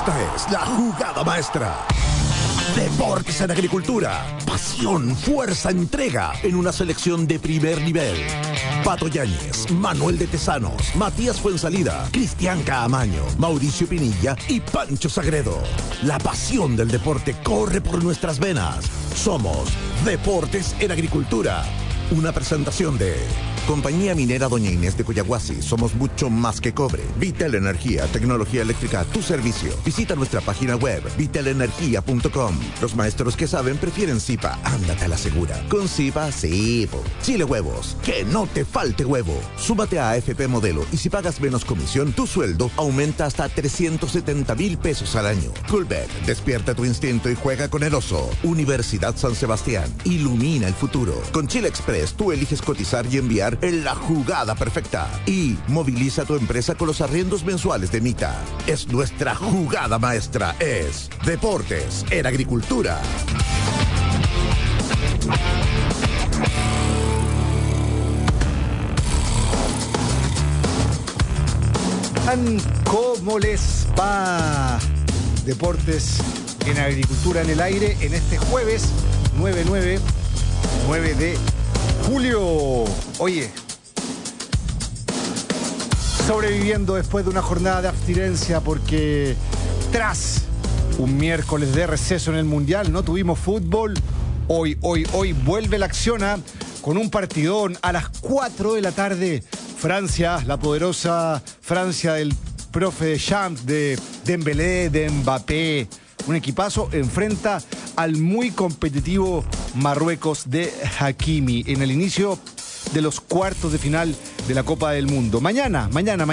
Esta es la jugada maestra. Deportes en Agricultura. Pasión, fuerza, entrega en una selección de primer nivel. Pato Yáñez, Manuel de Tesanos, Matías Fuensalida, Cristian Caamaño, Mauricio Pinilla y Pancho Sagredo. La pasión del deporte corre por nuestras venas. Somos Deportes en Agricultura. Una presentación de Compañía Minera Doña Inés de Coyahuasi. Somos mucho más que cobre. Vital Energía, tecnología eléctrica a tu servicio. Visita nuestra página web, vitalenergia.com. Los maestros que saben prefieren Zipa. Ándate a la segura. Con Zipa, sí. Chile Huevos. Que no te falte huevo. Súmate a AFP Modelo y si pagas menos comisión, tu sueldo aumenta hasta 370,000 pesos al año. Coolbet. Despierta tu instinto y juega con el oso. Universidad San Sebastián. Ilumina el futuro. Con Chile Express, tú eliges cotizar y enviar en la jugada perfecta. Y moviliza tu empresa con los arriendos mensuales de Mita. Es nuestra jugada maestra. Es Deportes en Agricultura. ¿Cómo les va? Deportes en Agricultura en el aire en este jueves 9 de julio. Oye, sobreviviendo después de una jornada de abstinencia porque tras un miércoles de receso en el Mundial no tuvimos fútbol. Hoy vuelve la acción con un partidón a las 4 de la tarde. Francia, la poderosa Francia del profe de Champs, de Dembélé, de Mbappé. Un equipazo enfrenta al muy competitivo Marruecos de Hakimi en el inicio de los cuartos de final de la Copa del Mundo. Mañana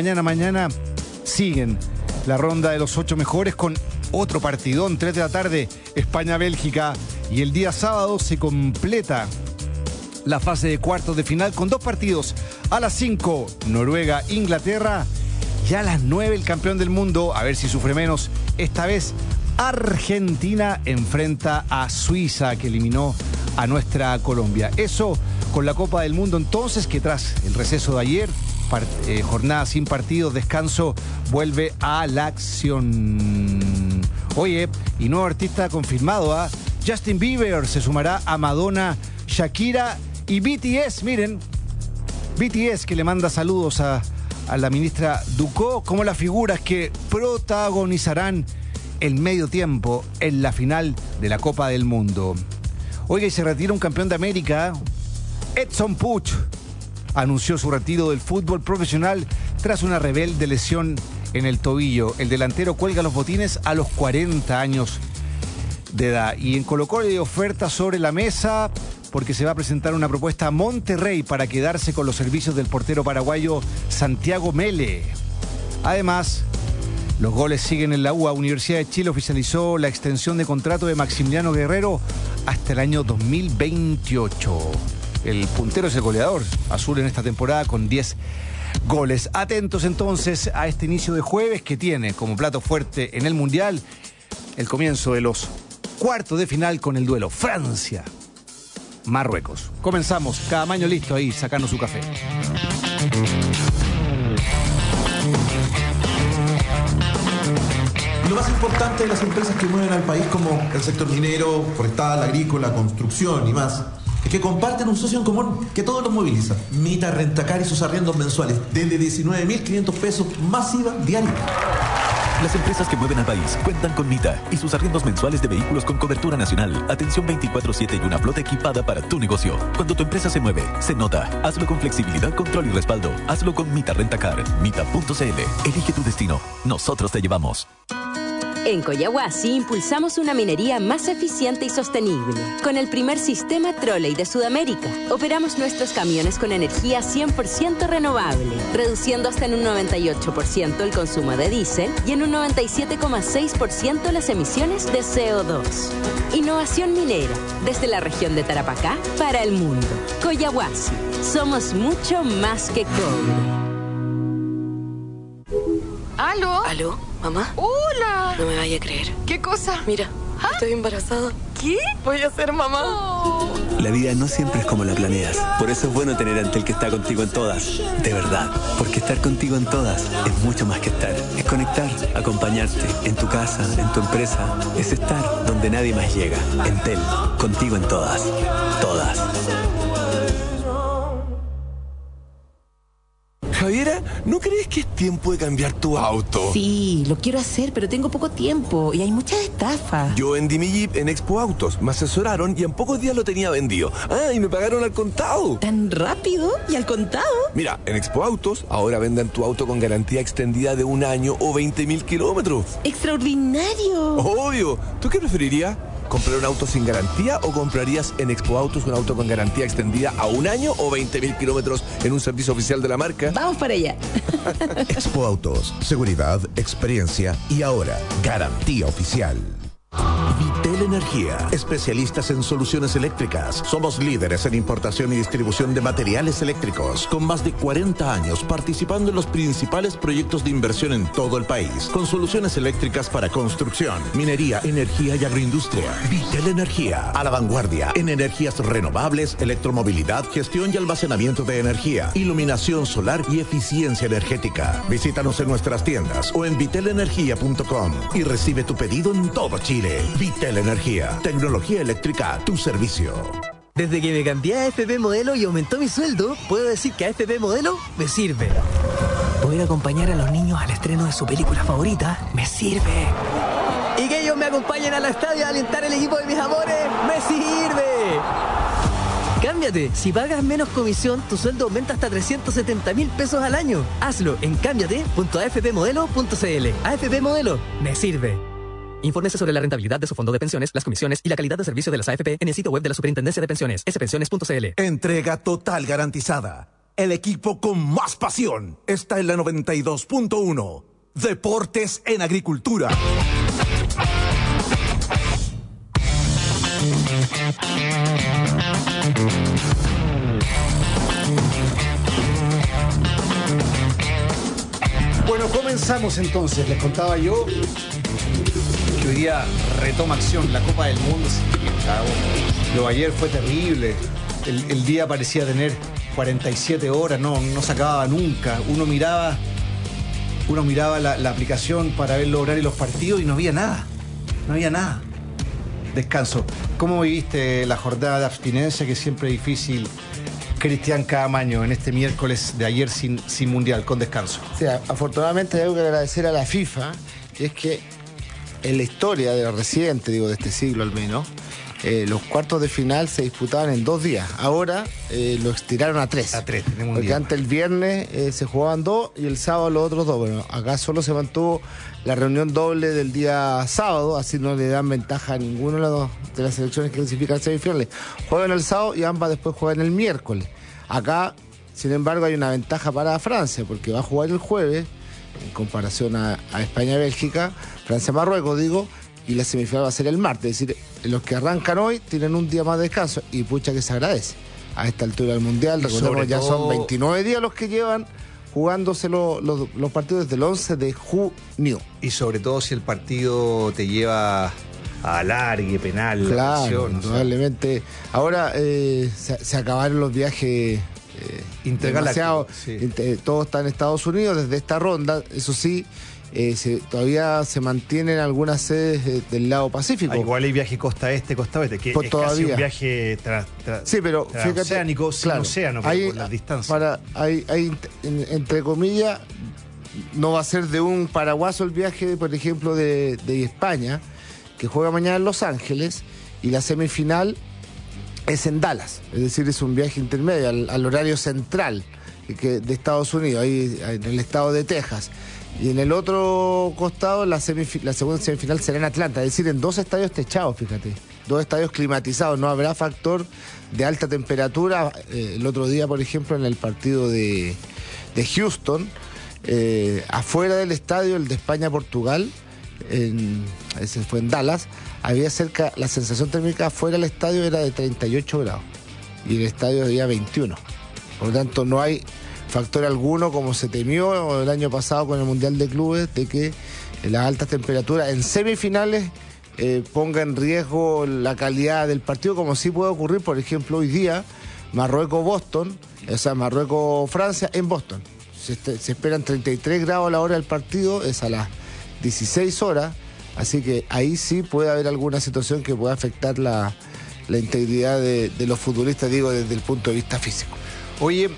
siguen la ronda de los 8 mejores con otro partidón, 3 de la tarde, España-Bélgica. Y el día sábado se completa la fase de cuartos de final con 2 partidos. A las 5, Noruega-Inglaterra. Y a las 9, el campeón del mundo, a ver si sufre menos, esta vez Argentina enfrenta a Suiza, que eliminó a nuestra Colombia. Eso con la Copa del Mundo, entonces, que tras el receso de ayer, jornada sin partidos, descanso, vuelve a la acción. Oye, y nuevo artista confirmado, Justin Bieber se sumará a Madonna, Shakira y BTS. Miren, BTS que le manda saludos a la ministra Ducó como las figuras que protagonizarán el medio tiempo en la final de la Copa del Mundo. Oiga, y se retira un campeón de América. Edson Puch anunció su retiro del fútbol profesional tras una rebelde lesión en el tobillo. El delantero cuelga los botines a los 40 años de edad. Y en Colo-Colo hay oferta sobre la mesa porque se va a presentar una propuesta a Monterrey para quedarse con los servicios del portero paraguayo Santiago Mele. Además, los goles siguen en la UA. Universidad de Chile oficializó la extensión de contrato de Maximiliano Guerrero hasta el año 2028. El puntero es el goleador azul en esta temporada con 10 goles. Atentos entonces a este inicio de jueves que tiene como plato fuerte en el Mundial el comienzo de los cuartos de final con el duelo Francia-Marruecos. Comenzamos. Caamaño listo ahí sacando su café. Lo más importante de las empresas que mueven al país, como el sector minero, forestal, agrícola, construcción y más, es que comparten un socio en común que todos los moviliza. Mita Rentacar y sus arriendos mensuales desde 19.500 pesos más IVA diario. Las empresas que mueven al país cuentan con Mita y sus arriendos mensuales de vehículos con cobertura nacional, atención 24/7 y una flota equipada para tu negocio. Cuando tu empresa se mueve, se nota. Hazlo con flexibilidad, control y respaldo. Hazlo con Mita Rentacar. Mita.cl. Elige tu destino. Nosotros te llevamos. En Coyahuasi impulsamos una minería más eficiente y sostenible. Con el primer sistema Trolley de Sudamérica, operamos nuestros camiones con energía 100% renovable, reduciendo hasta en un 98% el consumo de diésel y en un 97,6% las emisiones de CO2. Innovación minera, desde la región de Tarapacá para el mundo. Coyahuasi, somos mucho más que cobre. ¿Aló? ¿Aló? ¿Mamá? ¡Hola! No me vaya a creer. ¿Qué cosa? Mira, estoy embarazada. ¿Qué? Voy a ser mamá. Oh. La vida no siempre es como la planeas. Por eso es bueno tener a Entel que está contigo en todas. De verdad. Porque estar contigo en todas es mucho más que estar. Es conectar, acompañarte, en tu casa, en tu empresa. Es estar donde nadie más llega. Entel, contigo en todas. Todas. Javiera, ¿no crees que es tiempo de cambiar tu auto? Sí, lo quiero hacer, pero tengo poco tiempo y hay muchas estafas. Yo vendí mi Jeep en Expo Autos, me asesoraron y en pocos días lo tenía vendido. Ah, y me pagaron al contado. ¿Tan rápido? ¿Y al contado? Mira, en Expo Autos ahora venden tu auto con garantía extendida de 1 año o 20.000 kilómetros. ¡Extraordinario! Obvio. ¿Tú qué preferirías? ¿Comprar un auto sin garantía o comprarías en Expo Autos un auto con garantía extendida a 1 año o 20.000 kilómetros en un servicio oficial de la marca? Vamos para allá. Expo Autos, seguridad, experiencia y ahora garantía oficial. Vitel Energía, especialistas en soluciones eléctricas. Somos líderes en importación y distribución de materiales eléctricos, con más de 40 años participando en los principales proyectos de inversión en todo el país, con soluciones eléctricas para construcción, minería, energía y agroindustria. Vitel Energía, a la vanguardia en energías renovables, electromovilidad, gestión y almacenamiento de energía, iluminación solar y eficiencia energética. Visítanos en nuestras tiendas o en vitelenergia.com y recibe tu pedido en todo Chile. Vitel Energía, tecnología eléctrica a tu servicio. Desde que me cambié a AFP Modelo y aumentó mi sueldo, puedo decir que AFP Modelo me sirve. Poder acompañar a los niños al estreno de su película favorita me sirve. Y que ellos me acompañen al estadio a alentar el equipo de mis amores me sirve. Cámbiate. Si pagas menos comisión, tu sueldo aumenta hasta 370.000 pesos al año. Hazlo en cámbiate.afpmodelo.cl. AFP Modelo me sirve. Infórmese sobre la rentabilidad de su fondo de pensiones, las comisiones y la calidad de servicio de las AFP en el sitio web de la Superintendencia de Pensiones, spensiones.cl. Entrega total garantizada. El equipo con más pasión está en la 92.1. Deportes en Agricultura. Bueno, comenzamos entonces. Les contaba yo que hoy día retoma acción la Copa del Mundo. Lo de ayer fue terrible. El día parecía tener 47 horas, no se acababa nunca. Uno miraba la aplicación para ver los horarios de los partidos y no había nada. No había nada. Descanso. ¿Cómo viviste la jornada de abstinencia, que siempre es difícil, Cristian Camaño, en este miércoles de ayer sin Mundial, con descanso? Sí, afortunadamente hay algo que agradecer a la FIFA, que es que en la historia de lo reciente, de este siglo al menos, los cuartos de final se disputaban en 2 días. Ahora lo estiraron a 3. A 3, tenemos un porque día. Antes el viernes se jugaban 2 y el sábado los otros 2. Bueno, acá solo se mantuvo la reunión doble del día sábado, así no le dan ventaja a ninguno de las selecciones que clasifican semifinales. Juegan el sábado y ambas después juegan el miércoles. Acá, sin embargo, hay una ventaja para Francia, porque va a jugar el jueves, en comparación a España-Bélgica, Francia-Marruecos, y la semifinal va a ser el martes. Es decir, los que arrancan hoy tienen un día más de descanso, y pucha que se agradece a esta altura del Mundial. Recordemos, ya son 29 días los que llevan jugándose los partidos desde el 11 de junio. Y sobre todo si el partido te lleva a alargue, penal, claro, probablemente. Ahora se acabaron los viajes demasiado. Sí. Todo está en Estados Unidos desde esta ronda. Eso sí, todavía se mantienen algunas sedes del lado Pacífico. Igual hay viaje costa este, costa oeste, que es todavía casi un viaje sí, pero fíjate, oceánico, sin claro, océano, por las distancias. Entre comillas, no va a ser de un paraguaso el viaje, por ejemplo, de España, que juega mañana en Los Ángeles, y la semifinal es en Dallas. Es decir, es un viaje intermedio al horario central de Estados Unidos, ahí en el estado de Texas. Y en el otro costado, la segunda semifinal será en Atlanta, es decir, en 2 estadios techados, fíjate. 2 estadios climatizados, no habrá factor de alta temperatura. El otro día, por ejemplo, en el partido de Houston, afuera del estadio, el de España-Portugal, ese fue en Dallas, había la sensación térmica afuera del estadio era de 38 grados y el estadio había 21. Por lo tanto, no hay factor alguno, como se temió el año pasado con el Mundial de Clubes, de que las altas temperaturas en semifinales ponga en riesgo la calidad del partido, como sí puede ocurrir, por ejemplo, hoy día, Marruecos-Boston, o sea, Marruecos-Francia en Boston. Se esperan 33 grados a la hora del partido, es a las 16 horas, así que ahí sí puede haber alguna situación que pueda afectar la integridad de los futbolistas, digo, desde el punto de vista físico. Oye,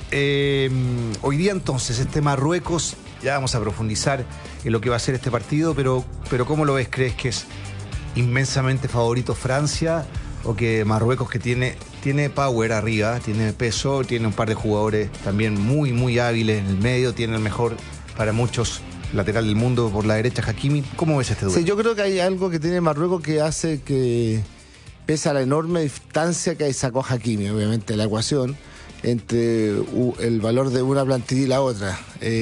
hoy día entonces, este Marruecos, ya vamos a profundizar en lo que va a ser este partido, pero ¿cómo lo ves? ¿Crees que es inmensamente favorito Francia o que Marruecos, que tiene power arriba, tiene peso, tiene un par de jugadores también muy, muy hábiles en el medio, tiene el mejor para muchos lateral del mundo por la derecha, Hakimi? ¿Cómo ves este duelo? Sí, yo creo que hay algo que tiene Marruecos que hace que, pese a la enorme distancia que sacó Hakimi, obviamente, la ecuación, entre el valor de una plantilla y la otra,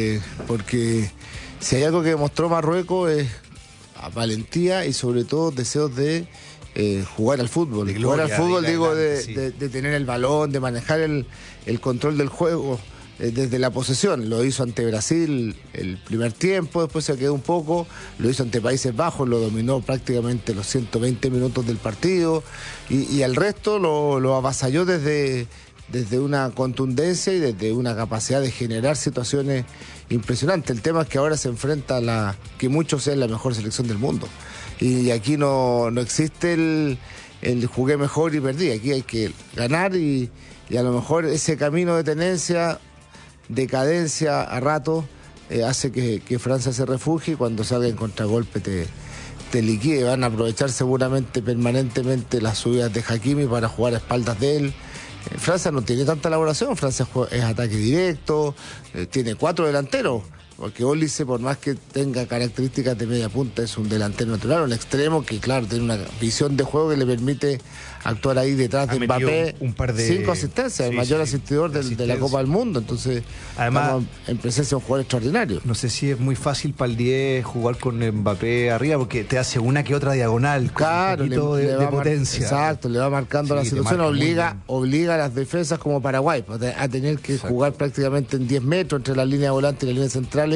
porque si hay algo que demostró Marruecos es valentía y sobre todo deseos de jugar al fútbol. Jugar al fútbol, digo, de tener el balón, de manejar el control del juego desde la posesión. Lo hizo ante Brasil el primer tiempo, después se quedó un poco, lo hizo ante Países Bajos, lo dominó prácticamente los 120 minutos del partido y al resto lo avasalló desde una contundencia y desde una capacidad de generar situaciones impresionantes. El tema es que ahora se enfrenta a la que muchos es la mejor selección del mundo. Y aquí no existe el jugué mejor y perdí. Aquí hay que ganar y a lo mejor ese camino de tenencia, decadencia a rato, hace que Francia se refugie y cuando salga en contragolpe te liquide. Van a aprovechar seguramente permanentemente las subidas de Hakimi para jugar a espaldas de él. Francia no tiene tanta elaboración, Francia es ataque directo, tiene 4 delanteros, porque Olise, por más que tenga características de media punta, es un delantero natural, un extremo que, claro, tiene una visión de juego que le permite actuar ahí detrás de Mbappé. Un par de 5 asistencias, el mayor asistidor de la Copa del Mundo. Entonces, además, estamos en presencia de un jugador extraordinario. No sé si es muy fácil para el 10 jugar con Mbappé arriba, porque te hace una que otra diagonal, con claro, un poquito de potencia. Exacto, le va marcando la situación, obliga a las defensas como Paraguay a tener que jugar prácticamente en 10 metros entre la línea volante y la línea centrales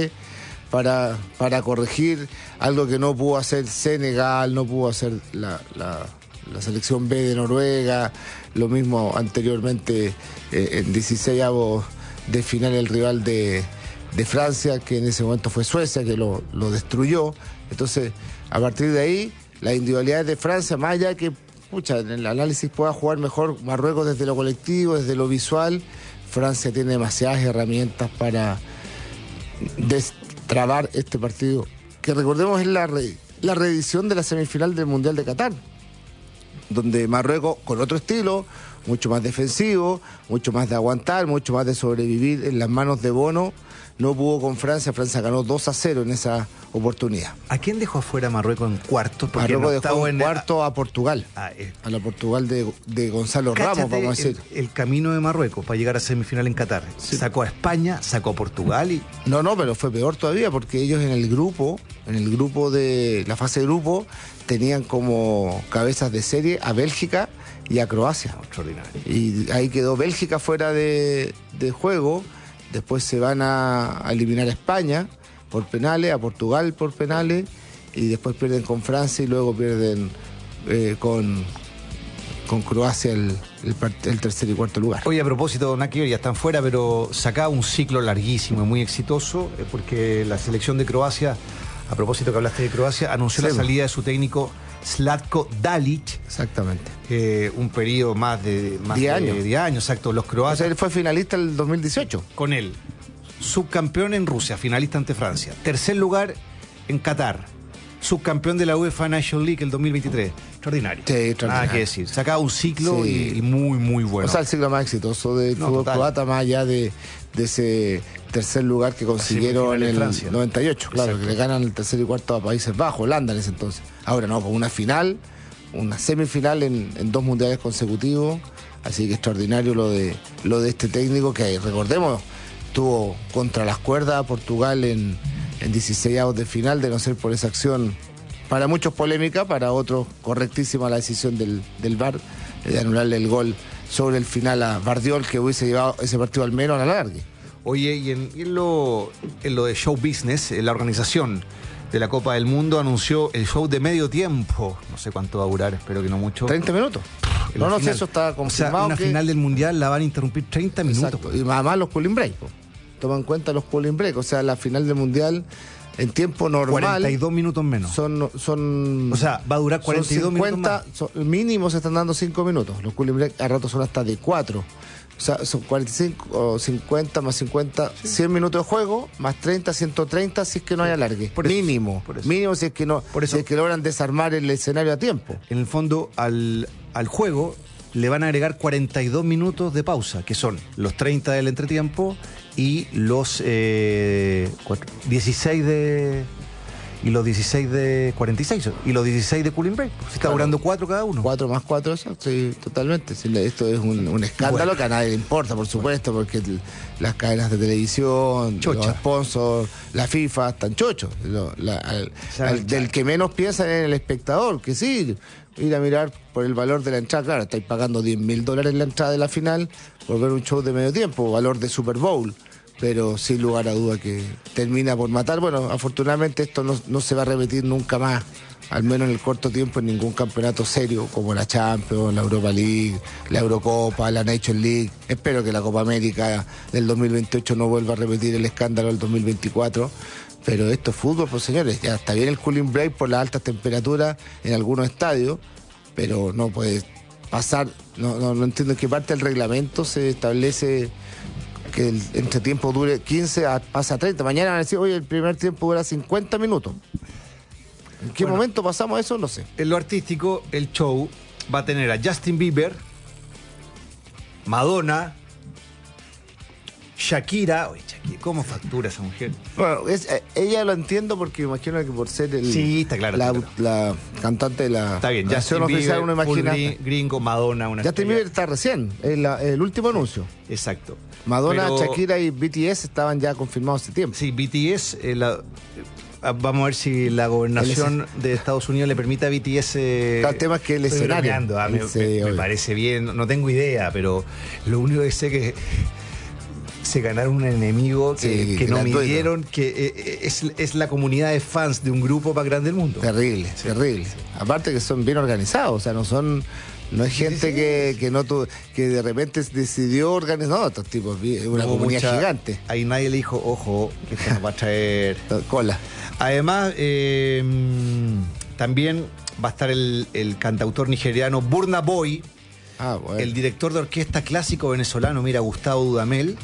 para corregir algo que no pudo hacer Senegal, no pudo hacer la selección B de Noruega, lo mismo anteriormente en 16avos de final el rival de Francia, que en ese momento fue Suecia, que lo destruyó. Entonces, a partir de ahí, las individualidades de Francia, más allá que en el análisis pueda jugar mejor Marruecos desde lo colectivo, desde lo visual, Francia tiene demasiadas herramientas para destrabar este partido, que recordemos es la reedición de la semifinal del Mundial de Qatar, donde Marruecos, con otro estilo, mucho más defensivo, mucho más de aguantar, mucho más de sobrevivir en las manos de Bono, no pudo con Francia. Francia ganó 2-0 en esa oportunidad. ¿A quién dejó afuera Marruecos en cuarto? Marruecos dejó en cuarto a Portugal, a la Portugal de Gonzalo Ramos, vamos a decir. El camino de Marruecos para llegar a semifinal en Qatar. Sí. Sacó a España, sacó a Portugal y... No, pero fue peor todavía, porque ellos en el grupo de la fase de grupo, tenían como cabezas de serie a Bélgica y a Croacia. Extraordinario. Y ahí quedó Bélgica fuera de juego. Después se van a eliminar a España por penales, a Portugal por penales, y después pierden con Francia y luego pierden con Croacia el tercer y cuarto lugar. Oye, a propósito, Naki, ya están fuera, pero sacaba un ciclo larguísimo y muy exitoso, porque la selección de Croacia, a propósito que hablaste de Croacia, anunció la salida de su técnico Zlatko Dalic. Exactamente. Un periodo más de 10 años, exacto. Los croatas. O sea, él fue finalista en el 2018. Con él. Subcampeón en Rusia, finalista ante Francia. Tercer lugar en Qatar. Subcampeón de la UEFA National League el 2023. Extraordinario. Sí, extraordinario. Nada que decir. Sacaba un ciclo y muy, muy bueno. O sea, el ciclo más exitoso del fútbol croata, más allá de ese tercer lugar que consiguieron en el Francia, 98. Claro, exacto, que le ganan el tercer y cuarto a Países Bajos, Holanda en ese entonces. Ahora no, con una final, una semifinal en 2 mundiales consecutivos. Así que extraordinario lo de este técnico que, recordemos, tuvo contra las cuerdas a Portugal en 16avos de final, de no ser por esa acción, para muchos polémica, para otros correctísima la decisión del VAR de anularle el gol sobre el final a Bardiol, que hubiese llevado ese partido al menos a la larga. Oye, y en lo de show business, la organización de la Copa del Mundo anunció el show de medio tiempo. No sé cuánto va a durar, espero que no mucho. 30 minutos. No sé, eso está confirmado. O sea, una final del Mundial la van a interrumpir 30 minutos. Exacto. Y además los cooling break. Toma en cuenta los cooling break. O sea, la final del Mundial en tiempo normal. 42 minutos menos. Son o sea, va a durar 42 minutos más. Mínimo se están dando 5 minutos. Los cooling break a ratos son hasta de 4. O sea, son 45 o 50 más 50, sí. 100 minutos de juego, más 30, 130 si es que no hay alargue. Mínimo. Mínimo si es que no, si es que logran desarmar el escenario a tiempo. En el fondo, al juego le van a agregar 42 minutos de pausa, que son los 30 del entretiempo y los 16 de... Y los 16 de 46 y los 16 de cooling break. Se está durando 4 cada uno. 4 más 4, eso, sí, totalmente. Sí, esto es un escándalo que a nadie le importa, por supuesto, porque las cadenas de televisión, los sponsors, la FIFA están chochos. Del que menos piensa es el espectador, que sí, ir a mirar por el valor de la entrada. Claro, estáis pagando $10,000 en la entrada de la final por ver un show de medio tiempo, valor de Super Bowl. Pero sin lugar a duda que termina por matar. Bueno, afortunadamente esto no se va a repetir nunca más, al menos en el corto tiempo, en ningún campeonato serio, como la Champions, la Europa League, la Eurocopa, la Nations League. Espero que la Copa América del 2028 no vuelva a repetir el escándalo del 2024. Pero esto es fútbol, pues señores, ya está bien el cooling break por las altas temperaturas en algunos estadios, pero no puede pasar, no entiendo en qué parte del reglamento se establece que el entretiempo dure 15, pasa a 30. Mañana van a decir, oye, el primer tiempo dura 50 minutos. ¿En qué momento pasamos eso? No sé. En lo artístico, el show va a tener a Justin Bieber, Madonna, Shakira. Oye, Shakira, ¿cómo factura esa mujer? Bueno, ella lo entiendo porque me imagino que por ser está claro, la cantante de la está bien, Justin Bieber, uno imagina gringo, Madonna, una Justin Bieber está recién, el último anuncio. Exacto. Madonna, Shakira y BTS estaban ya confirmados hace tiempo. Sí, BTS, vamos a ver si la gobernación de Estados Unidos le permite a BTS... El tema es que el escenario... Me parece bien, no tengo idea, pero lo único que sé que se ganaron un enemigo que no midieron, que es la comunidad de fans de un grupo más grande del mundo. Terrible. Aparte que son bien organizados, o sea, no es gente que de repente decidió organizar. No, estos tipos, una comunidad gigante. Ahí nadie le dijo, ojo, que esto nos va a traer cola. Además, también va a estar el cantautor nigeriano Burna Boy, bueno. El director de orquesta clásico venezolano, Gustavo Dudamel,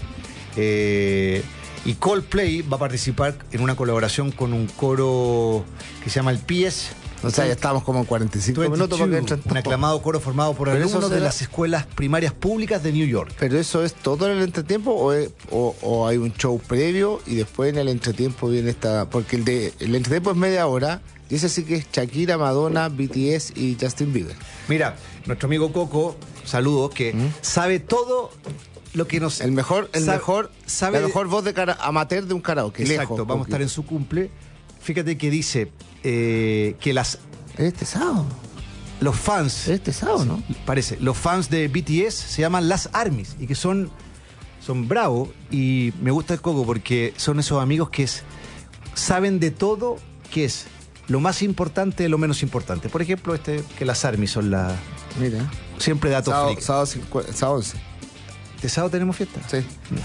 y Coldplay va a participar en una colaboración con un coro que se llama el PS. O sea, ya estamos como en 45 minutos para que entren. Un aclamado coro formado por alumnos de las escuelas primarias públicas de New York. ¿Pero eso es todo en el entretiempo o hay un show previo y después en el entretiempo viene esta...? Porque el entretiempo es media hora y ese sí que es Shakira, Madonna, BTS y Justin Bieber. Mira, nuestro amigo Coco, saludos, que sabe todo lo que nos... La mejor voz de amateur de un karaoke. Exacto, lejos, vamos a estar en su cumple. Fíjate que dice... que las... Este sábado. Los fans... Este sábado, ¿no? Parece. Los fans de BTS se llaman las ARMYs y que son bravos, y me gusta el Coco porque son esos amigos que saben de todo, que es lo más importante de lo menos importante. Por ejemplo, que las ARMYs son la... Mira. Siempre datos freak. Sábado 11. ¿Este sábado tenemos fiesta? Sí. Mira.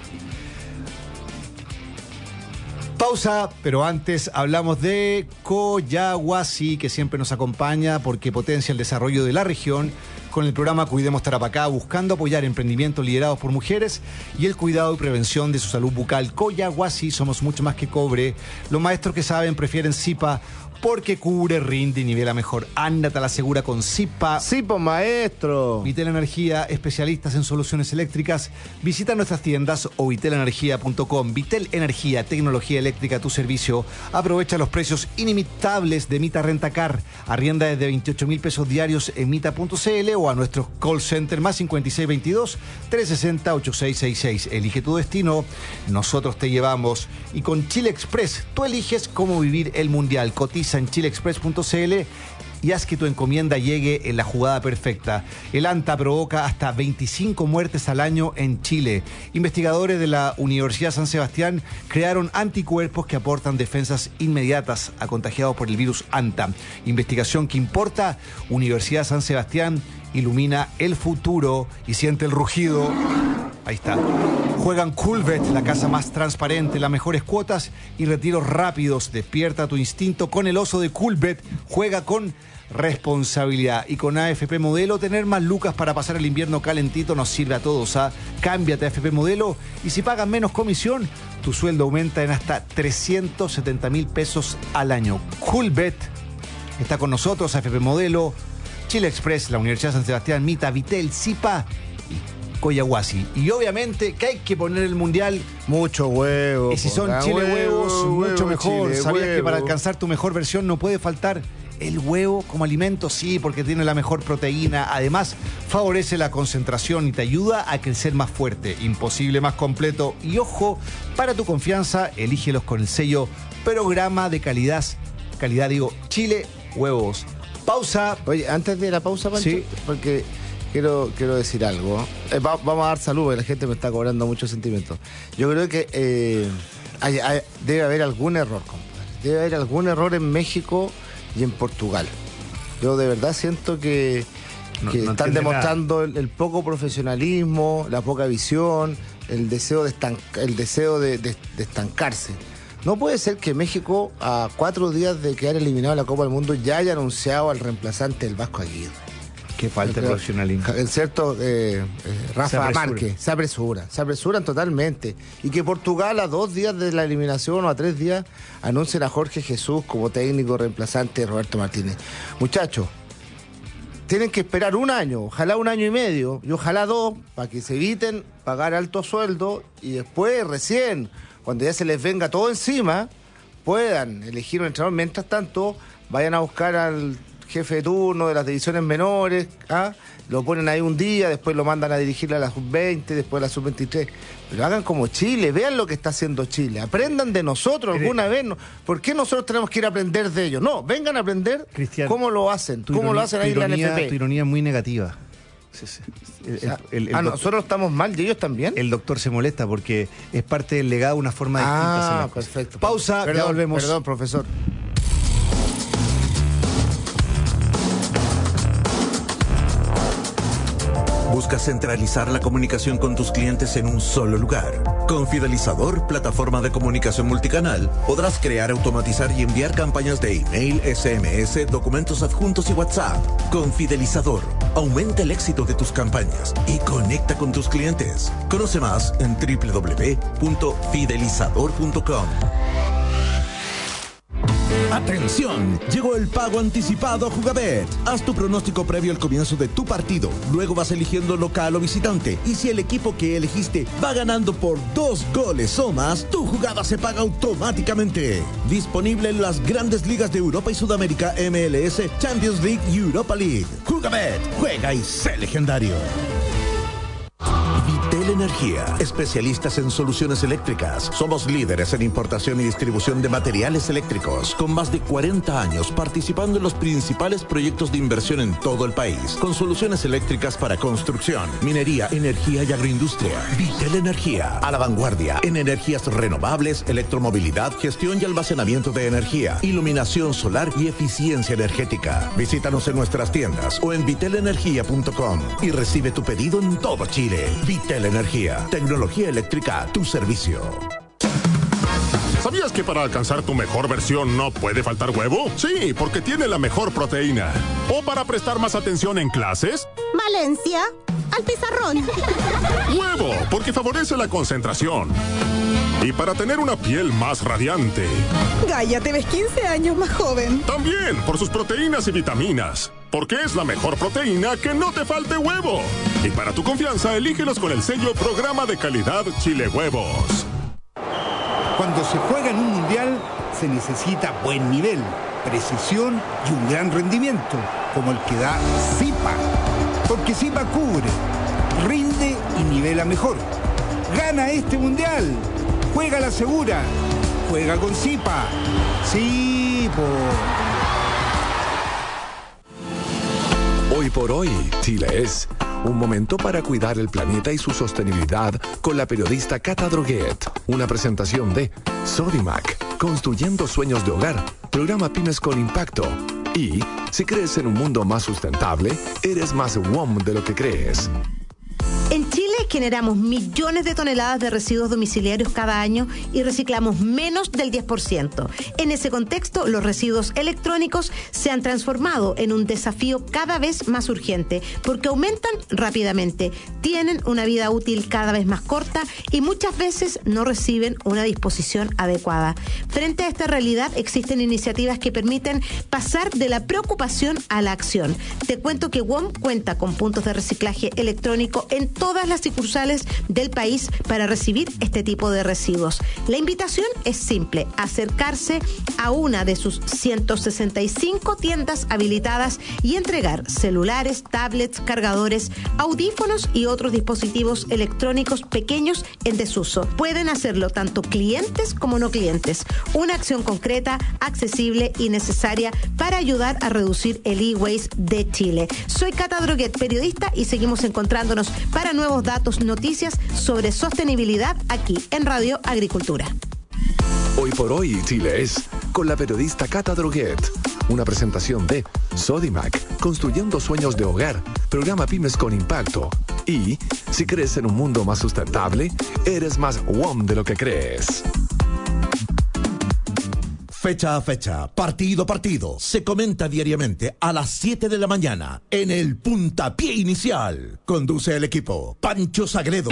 Pausa, pero antes hablamos de Collahuasi, que siempre nos acompaña porque potencia el desarrollo de la región con el programa Cuidemos Tarapacá, buscando apoyar emprendimientos liderados por mujeres y el cuidado y prevención de su salud bucal. Collahuasi, somos mucho más que cobre. Los maestros que saben prefieren Zipa porque cubre, rinde y nivela mejor. Ándate a la segura con Zipa. Zipa, maestro. Vitel Energía, especialistas en soluciones eléctricas. Visita nuestras tiendas o vitelenergia.com. Vitel Energía, tecnología eléctrica a tu servicio. Aprovecha los precios inimitables de Mita Rentacar. Arrienda desde 28,000 pesos diarios en mita.cl o a nuestros call center más 5622-360-8666. Elige tu destino, nosotros te llevamos. Y con Chile Express, tú eliges cómo vivir el mundial. Cotiza en chileexpress.cl y haz que tu encomienda llegue en la jugada perfecta. El ANTA provoca hasta 25 muertes al año en Chile. Investigadores de la Universidad San Sebastián crearon anticuerpos que aportan defensas inmediatas a contagiados por el virus ANTA. Investigación que importa. Universidad San Sebastián ilumina el futuro y siente el rugido. Ahí está. Juegan Coolbet, la casa más transparente, las mejores cuotas y retiros rápidos. Despierta tu instinto con el oso de Coolbet. Juega con responsabilidad. Y con AFP Modelo, tener más lucas para pasar el invierno calentito nos sirve a todos. Cámbiate a AFP Modelo y si pagas menos comisión, tu sueldo aumenta en hasta 370,000 pesos al año. Coolbet está con nosotros, AFP Modelo, Chile Express, la Universidad San Sebastián, Mita, Vitel, Zipa y Coyahuasi. Y obviamente que hay que poner el mundial. Mucho huevo. Y si son Chile huevos, mucho mejor. ¿Sabías que para alcanzar tu mejor versión no puede faltar el huevo como alimento? Sí, porque tiene la mejor proteína. Además, favorece la concentración y te ayuda a crecer más fuerte. Imposible más completo. Y ojo, para tu confianza, elígelos con el sello Programa de Calidad. Chile Huevos. Pausa. Oye, antes de la pausa, Pancho, sí, porque quiero decir algo. Vamos a dar salud, porque la gente me está cobrando muchos sentimientos. Yo creo que debe haber algún error, compadre. Debe haber algún error en México y en Portugal. Yo de verdad siento que no están demostrando el poco profesionalismo, la poca visión, el deseo de estancarse. No puede ser que México, a 4 días de quedar eliminado de la Copa del Mundo, ya haya anunciado al reemplazante del Vasco Aguirre. Que falta el profesionalismo. El cierto Rafa Márquez se apresuran totalmente. Y que Portugal, a 2 días de la eliminación o a 3 días, anuncien a Jorge Jesús como técnico reemplazante de Roberto Martínez. Muchachos, tienen que esperar 1 año, ojalá 1 año y medio, y ojalá 2, para que se eviten pagar alto sueldo y después recién, cuando ya se les venga todo encima, puedan elegir un entrenador. Mientras tanto, vayan a buscar al jefe de turno de las divisiones menores, lo ponen ahí un día, después lo mandan a dirigir a la sub-20, después a la sub-23. Pero hagan como Chile, vean lo que está haciendo Chile, aprendan de nosotros alguna vez. ¿Por qué nosotros tenemos que ir a aprender de ellos? No, vengan a aprender, Cristian, cómo lo hacen, lo hacen ahí en la NFP. Tu ironía es muy negativa. Nosotros estamos mal y ellos también. El doctor se molesta porque es parte del legado, una forma distinta de hacer las cosas. Perfecto. Pausa, ya volvemos. Perdón, profesor. Busca centralizar la comunicación con tus clientes en un solo lugar. Con Fidelizador, plataforma de comunicación multicanal, podrás crear, automatizar y enviar campañas de email, SMS, documentos adjuntos y WhatsApp. Con Fidelizador, aumenta el éxito de tus campañas y conecta con tus clientes. Conoce más en www.fidelizador.com. ¡Atención! Llegó el pago anticipado a Jugabet. Haz tu pronóstico previo al comienzo de tu partido. Luego vas eligiendo local o visitante. Y si el equipo que elegiste va ganando por 2 goles o más, tu jugada se paga automáticamente. Disponible en las grandes ligas de Europa y Sudamérica, MLS, Champions League y Europa League. Jugabet, juega y sé legendario. Vitel Energía, especialistas en soluciones eléctricas. Somos líderes en importación y distribución de materiales eléctricos, con más de 40 años participando en los principales proyectos de inversión en todo el país, con soluciones eléctricas para construcción, minería, energía y agroindustria. Vitel Energía, a la vanguardia en energías renovables, electromovilidad, gestión y almacenamiento de energía, iluminación solar y eficiencia energética. Visítanos en nuestras tiendas o en vitelenergia.com y recibe tu pedido en todo Chile. Vitel Energía, tecnología eléctrica a tu servicio. ¿Sabías que para alcanzar tu mejor versión no puede faltar huevo? Sí, porque tiene la mejor proteína. ¿O para prestar más atención en clases? Valencia, al pizarrón. Huevo, porque favorece la concentración. Y para tener una piel más radiante. Gaia, te ves 15 años más joven. También por sus proteínas y vitaminas. Porque es la mejor proteína que no te falte huevo. Y para tu confianza, elígelos con el sello Programa de Calidad Chile Huevos. Cuando se juega en un mundial, se necesita buen nivel, precisión y un gran rendimiento, como el que da Zipa. Porque Zipa cubre, rinde y nivela mejor. Gana este mundial. Juega la segura. Juega con Zipa. Sí, Hoy por hoy, Chile es un momento para cuidar el planeta y su sostenibilidad con la periodista Cata Droguet. Una presentación de Sodimac, construyendo sueños de hogar, programa Pymes con Impacto. Y si crees en un mundo más sustentable, eres más WOM de lo que crees. En Chile generamos millones de toneladas de residuos domiciliarios cada año y reciclamos menos del 10%. En ese contexto, los residuos electrónicos se han transformado en un desafío cada vez más urgente porque aumentan rápidamente, tienen una vida útil cada vez más corta y muchas veces no reciben una disposición adecuada. Frente a esta realidad, existen iniciativas que permiten pasar de la preocupación a la acción. Te cuento que WOM cuenta con puntos de reciclaje electrónico en todas las sucursales del país para recibir este tipo de residuos. La invitación es simple: acercarse a una de sus 165 tiendas habilitadas y entregar celulares, tablets, cargadores, audífonos y otros dispositivos electrónicos pequeños en desuso. Pueden hacerlo tanto clientes como no clientes. Una acción concreta, accesible y necesaria para ayudar a reducir el e-waste de Chile. Soy Cata Droguet, periodista, y seguimos encontrándonos para nuevos datos, noticias sobre sostenibilidad aquí en Radio Agricultura. Hoy por hoy, Chile es con la periodista Cata Droguet. Una presentación de Sodimac, construyendo sueños de hogar, programa Pymes con Impacto. Y si crees en un mundo más sustentable, eres más WOM de lo que crees. Fecha a fecha, partido a partido, se comenta diariamente a las 7 de la mañana en el Puntapié Inicial. Conduce el equipo Pancho Sagredo.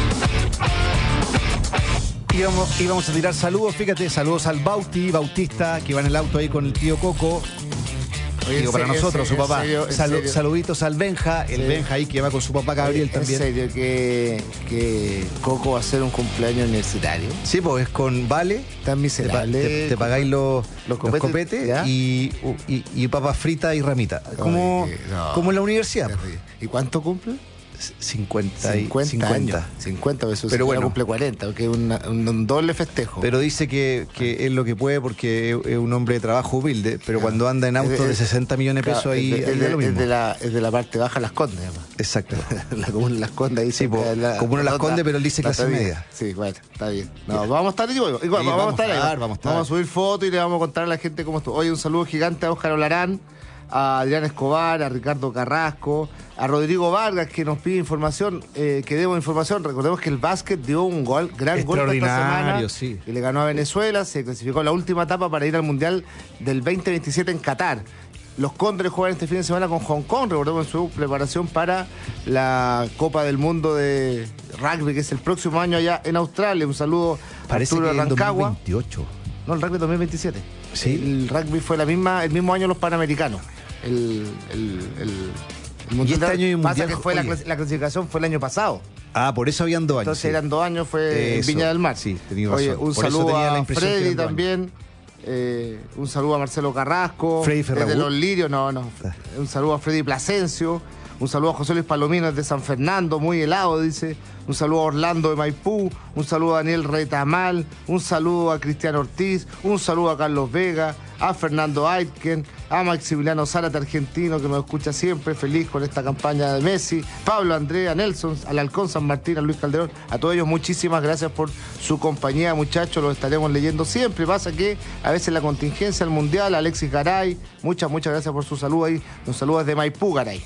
Íbamos a tirar saludos, fíjate, saludos al Bautista, que va en el auto ahí con el tío Coco. Digo, para nosotros, su papá. Saluditos al Benja, Benja ahí que va con su papá Gabriel también. ¿En serio que Coco va a hacer un cumpleaños universitario? Sí, pues es con Vale. Tan miserable. Te pagáis los copetes y papas fritas y ramita. Como en la universidad. ¿Y cuánto cumple? 50 años. 50 veces. Pero bueno, cumple 40, que es un doble festejo. Pero dice que es lo que puede porque es un hombre de trabajo humilde, pero cuando anda en auto de 60 millones de pesos ahí es de la parte baja Las Condes, además. Exacto. La comuna Las Condes ahí. Sí, comuna Las Condes, pero él dice clase media. Sí, bueno, está bien. No, vamos a estar igual, vamos a estar ahí. Vamos a subir fotos y le vamos a contar a la gente cómo estuvo. Hoy un saludo gigante a Óscar Olarán, a Adrián Escobar, a Ricardo Carrasco, a Rodrigo Vargas, que nos pide información, que demos información. Recordemos que el básquet dio un gran gol esta semana, sí, que le ganó a Venezuela, se clasificó en la última etapa para ir al Mundial del 2027 en Qatar. Los Cóndores juegan este fin de semana con Hong Kong, recordemos, en su preparación para la Copa del Mundo de Rugby, que es el próximo año allá en Australia. Un saludo a Arturo Rancagua. 2028. No, el rugby 2027. Sí. El rugby fue el mismo año los Panamericanos. El mundial. Y este año hay un pasa mundial, que fue la clasificación fue el año pasado. Ah, por eso habían 2 años. Entonces eran 2 años, fue en Viña del Mar. Sí, tenía razón. Oye, un saludo a Freddy también. Un saludo a Marcelo Carrasco. Freddy Ferragut. Desde Los Lirios, no. Un saludo a Freddy Plasencio. Un saludo a José Luis Palomino de San Fernando, muy helado, dice. Un saludo a Orlando de Maipú. Un saludo a Daniel Retamal. Un saludo a Cristiano Ortiz. Un saludo a Carlos Vega. A Fernando Aitken. A Maximiliano Zárate, argentino, que nos escucha siempre, feliz con esta campaña de Messi. Pablo Andrea, Nelson, al Halcón San Martín, a Luis Calderón. A todos ellos, muchísimas gracias por su compañía, muchachos. Los estaremos leyendo siempre. Pasa que a veces la contingencia, el mundial, Alexis Garay. Muchas gracias por su saludo ahí. Nos saluda desde Maipú, Garay.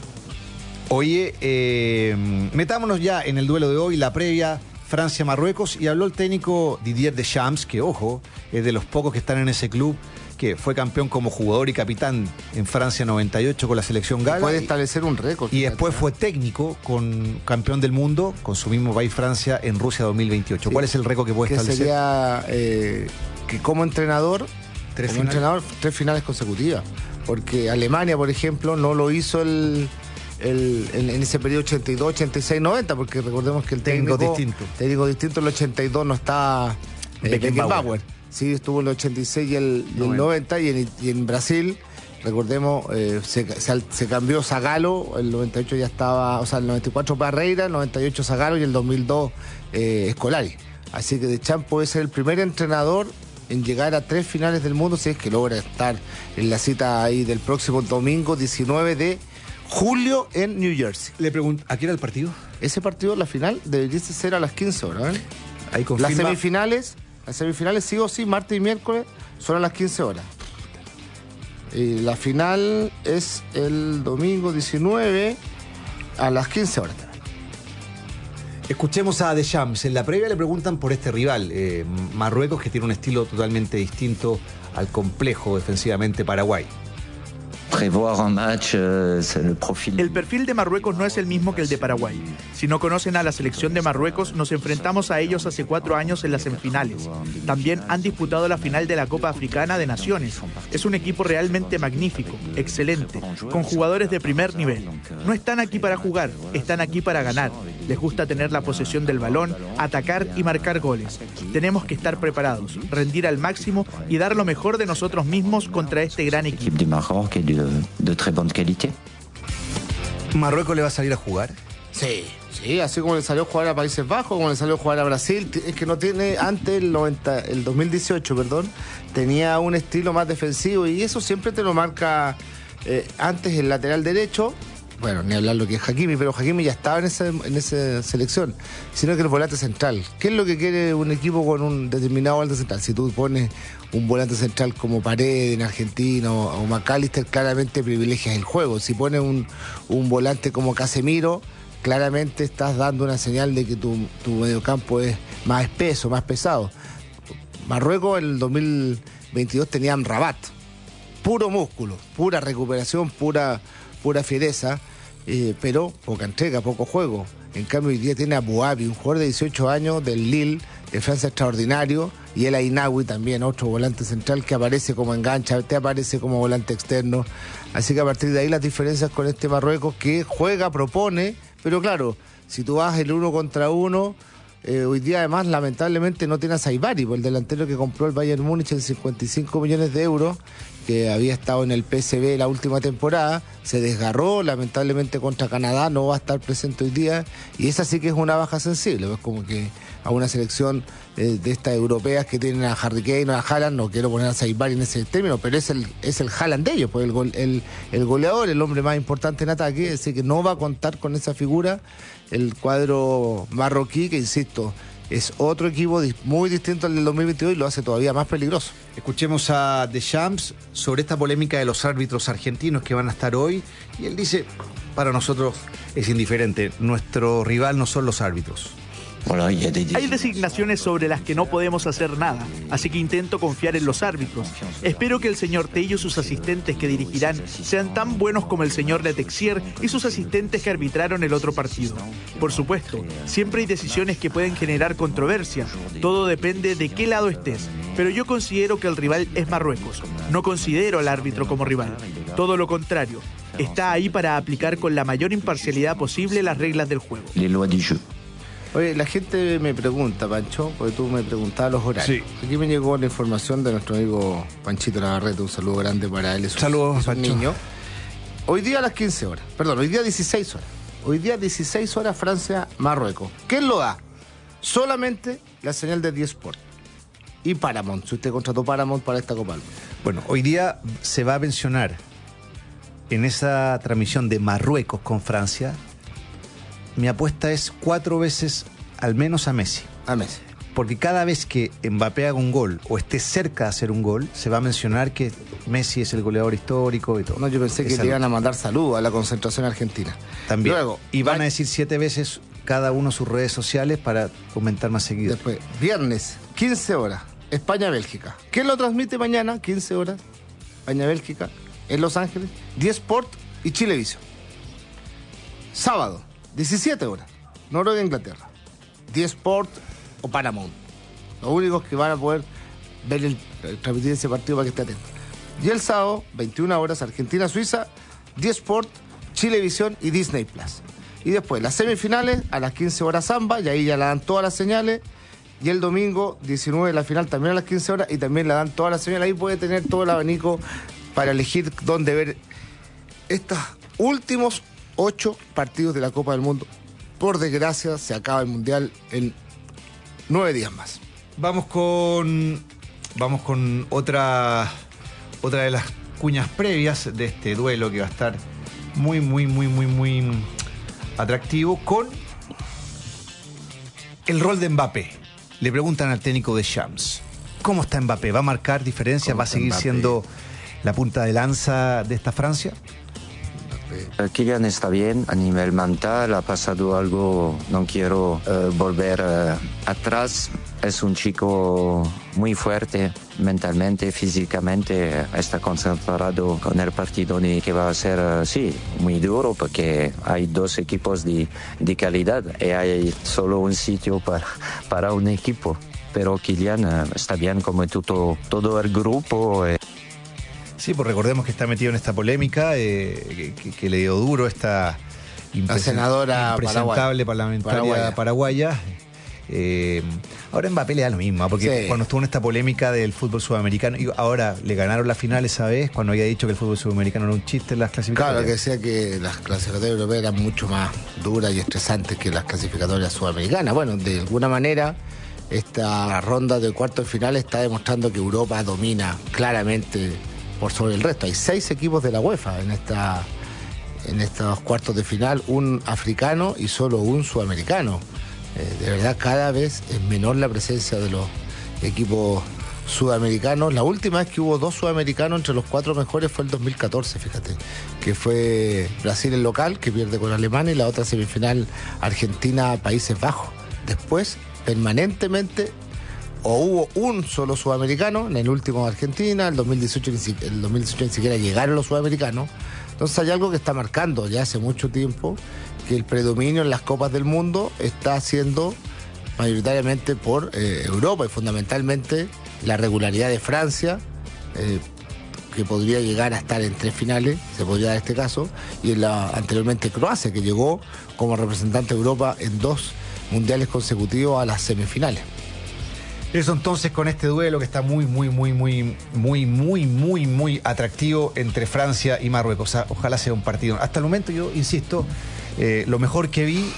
Oye, metámonos ya en el duelo de hoy, la previa Francia-Marruecos, y habló el técnico Didier Deschamps, que ojo, es de los pocos que están en ese club, que fue campeón como jugador y capitán en Francia 98 con la selección gala. Puede establecer un récord. Y después fue técnico con campeón del mundo con su mismo país Francia en Rusia 2028. Sí. ¿Cuál es el récord que puede establecer? Sería que como entrenador, 3 finales consecutivas. Porque Alemania, por ejemplo, no lo hizo en ese periodo 82, 86, 90, porque recordemos que el técnico distinto en el 82 no estaba Beckenbauer. Sí, estuvo en el 86 y el 90, y en Brasil, recordemos, se cambió Zagallo, el 98 ya estaba, o sea, el 94 Parreira, el 98 Zagallo y el 2002 Scolari. Así que Deschamps puede ser el primer entrenador en llegar a 3 finales del mundo, si es que logra estar en la cita ahí del próximo domingo 19 de julio en New Jersey. Le pregunto, ¿a qué era el partido? Ese partido, la final, debería ser a las 15 horas. Ahí confirma. Las semifinales sí o sí, martes y miércoles, son a las 15 horas. Y la final es el domingo 19 a las 15 horas. Escuchemos a Deschamps. En la previa le preguntan por este rival, Marruecos, que tiene un estilo totalmente distinto al complejo defensivamente Paraguay. El perfil de Marruecos no es el mismo que el de Paraguay. Si no conocen a la selección de Marruecos, nos enfrentamos a ellos hace 4 años en las semifinales. También han disputado la final de la Copa Africana de Naciones. Es un equipo realmente magnífico, excelente, con jugadores de primer nivel. No están aquí para jugar, están aquí para ganar. Les gusta tener la posesión del balón, atacar y marcar goles. Tenemos que estar preparados, rendir al máximo y dar lo mejor de nosotros mismos contra este gran equipo. De très bonne qualité. ¿Marruecos le va a salir a jugar? Sí, así como le salió a jugar a Países Bajos, como le salió a jugar a Brasil. Es que no tiene, antes el 2018, tenía un estilo más defensivo y eso siempre te lo marca antes el lateral derecho. Bueno, ni hablar lo que es Hakimi, pero Hakimi ya estaba en esa selección, sino que el volante central. ¿Qué es lo que quiere un equipo con un determinado volante central? Si tú pones un volante central como Paredes en Argentina o McAllister, claramente privilegias el juego. Si pones un volante como Casemiro, claramente estás dando una señal de que tu mediocampo es más espeso, más pesado. Marruecos en el 2022 tenía Rabat, puro músculo, pura recuperación, pura fiereza, pero poca entrega, poco juego. En cambio hoy día tiene a Bouabi, un jugador de 18 años del Lille, defensa extraordinario, y el Ainaoui también, otro volante central que aparece como engancha, te aparece como volante externo. Así que a partir de ahí las diferencias con este Marruecos que juega, propone, pero claro, si tú vas el 1 contra 1, hoy día además lamentablemente no tiene a Saibari, el delantero que compró el Bayern Múnich en 55 millones de euros, que había estado en el PSV la última temporada, se desgarró lamentablemente contra Canadá, no va a estar presente hoy día, y esa sí que es una baja sensible, pues como que a una selección de estas europeas que tienen a Harry Kane o a Haaland, no quiero poner a Saibari en ese término, pero es el Haaland de ellos, pues el goleador, el hombre más importante en ataque, así que no va a contar con esa figura el cuadro marroquí, que insisto, es otro equipo muy distinto al del 2022 y lo hace todavía más peligroso. Escuchemos a Deschamps sobre esta polémica de los árbitros argentinos que van a estar hoy. Y él dice, para nosotros es indiferente, nuestro rival no son los árbitros. Hay designaciones sobre las que no podemos hacer nada, así que intento confiar en los árbitros. Espero que el señor Tello y sus asistentes que dirigirán sean tan buenos como el señor Letexier y sus asistentes que arbitraron el otro partido. Por supuesto, siempre hay decisiones que pueden generar controversia, todo depende de qué lado estés, pero yo considero que el rival es Marruecos. No considero al árbitro como rival, todo lo contrario, está ahí para aplicar con la mayor imparcialidad posible las reglas del juego. Oye, la gente me pregunta, Pancho, porque tú me preguntabas los horarios. Sí. Aquí me llegó la información de nuestro amigo Panchito Navarrete, un saludo grande para él. Saludos, Pancho. Niño. Hoy día a las 15 horas, perdón, hoy día 16 horas. Hoy día 16 horas Francia-Marruecos. ¿Quién lo da? Solamente la señal de 10 Sport y Paramount, si usted contrató Paramount para esta Copa. Bueno, hoy día se va a mencionar en esa transmisión de Marruecos con Francia. Mi apuesta es 4 veces al menos a Messi. A Messi. Porque cada vez que Mbappé haga un gol o esté cerca de hacer un gol, se va a mencionar que Messi es el goleador histórico y todo. No, yo pensé que le iban a mandar saludos a la concentración argentina. También. Luego, y van a decir 7 veces cada uno sus redes sociales para comentar más seguido. Después, viernes, 15 horas, España-Bélgica. ¿Quién lo transmite mañana? 15 horas, España-Bélgica, en Los Ángeles, 10 Sport y Chilevisión. Sábado, 17 horas, Noruega-Inglaterra, 10 Sport o Paramount. Los únicos que van a poder ver transmitir ese partido para que esté atento. Y el sábado, 21 horas, Argentina-Suiza, 10 Sport, Chilevisión y Disney Plus. Y después, las semifinales, a las 15 horas Samba, y ahí ya la dan todas las señales. Y el domingo, 19, la final también a las 15 horas, y también la dan todas las señales. Ahí puede tener todo el abanico para elegir dónde ver estos últimos 8 partidos de la Copa del Mundo. Por desgracia, se acaba el Mundial en 9 días más. Vamos con otra de las cuñas previas de este duelo que va a estar muy atractivo con el rol de Mbappé. Le preguntan al técnico de Shams, ¿cómo está Mbappé? ¿Va a marcar diferencia? ¿Va a seguir siendo la punta de lanza de esta Francia? Kylian está bien a nivel mental, ha pasado algo, no quiero volver atrás. Es un chico muy fuerte mentalmente, físicamente, está concentrado con el partido que va a ser, sí, muy duro porque hay dos equipos de calidad y hay solo un sitio para un equipo. Pero Kylian está bien como todo el grupo. Sí, pues recordemos que está metido en esta polémica, que le dio duro esta senadora impresentable parlamentaria paraguaya. Ahora Mbappé le da lo mismo, porque cuando estuvo en esta polémica del fútbol sudamericano, y ahora le ganaron la final esa vez, cuando había dicho que el fútbol sudamericano era un chiste en las clasificatorias. Claro, que decía que las clasificatorias europeas eran mucho más duras y estresantes que las clasificatorias sudamericanas. Bueno, de alguna manera esta ronda de cuartos de final está demostrando que Europa domina claramente por sobre el resto. Hay 6 equipos de la UEFA en estos cuartos de final, un africano y solo un sudamericano. De verdad, cada vez es menor la presencia de los equipos sudamericanos. La última vez que hubo 2 sudamericanos entre los 4 mejores fue el 2014, fíjate, que fue Brasil el local, que pierde con Alemania, y la otra semifinal Argentina-Países Bajos. Después, permanentemente, o hubo un solo sudamericano, en el último Argentina, el 2018 ni siquiera llegaron los sudamericanos. Entonces hay algo que está marcando ya hace mucho tiempo, que el predominio en las Copas del Mundo está siendo mayoritariamente por Europa, y fundamentalmente la regularidad de Francia, que podría llegar a estar en 3 finales, se podría dar este caso, y anteriormente Croacia, que llegó como representante de Europa en 2 mundiales consecutivos a las semifinales. Eso entonces con este duelo que está muy atractivo entre Francia y Marruecos. Ojalá sea un partido. Hasta el momento, yo insisto, lo mejor que vi,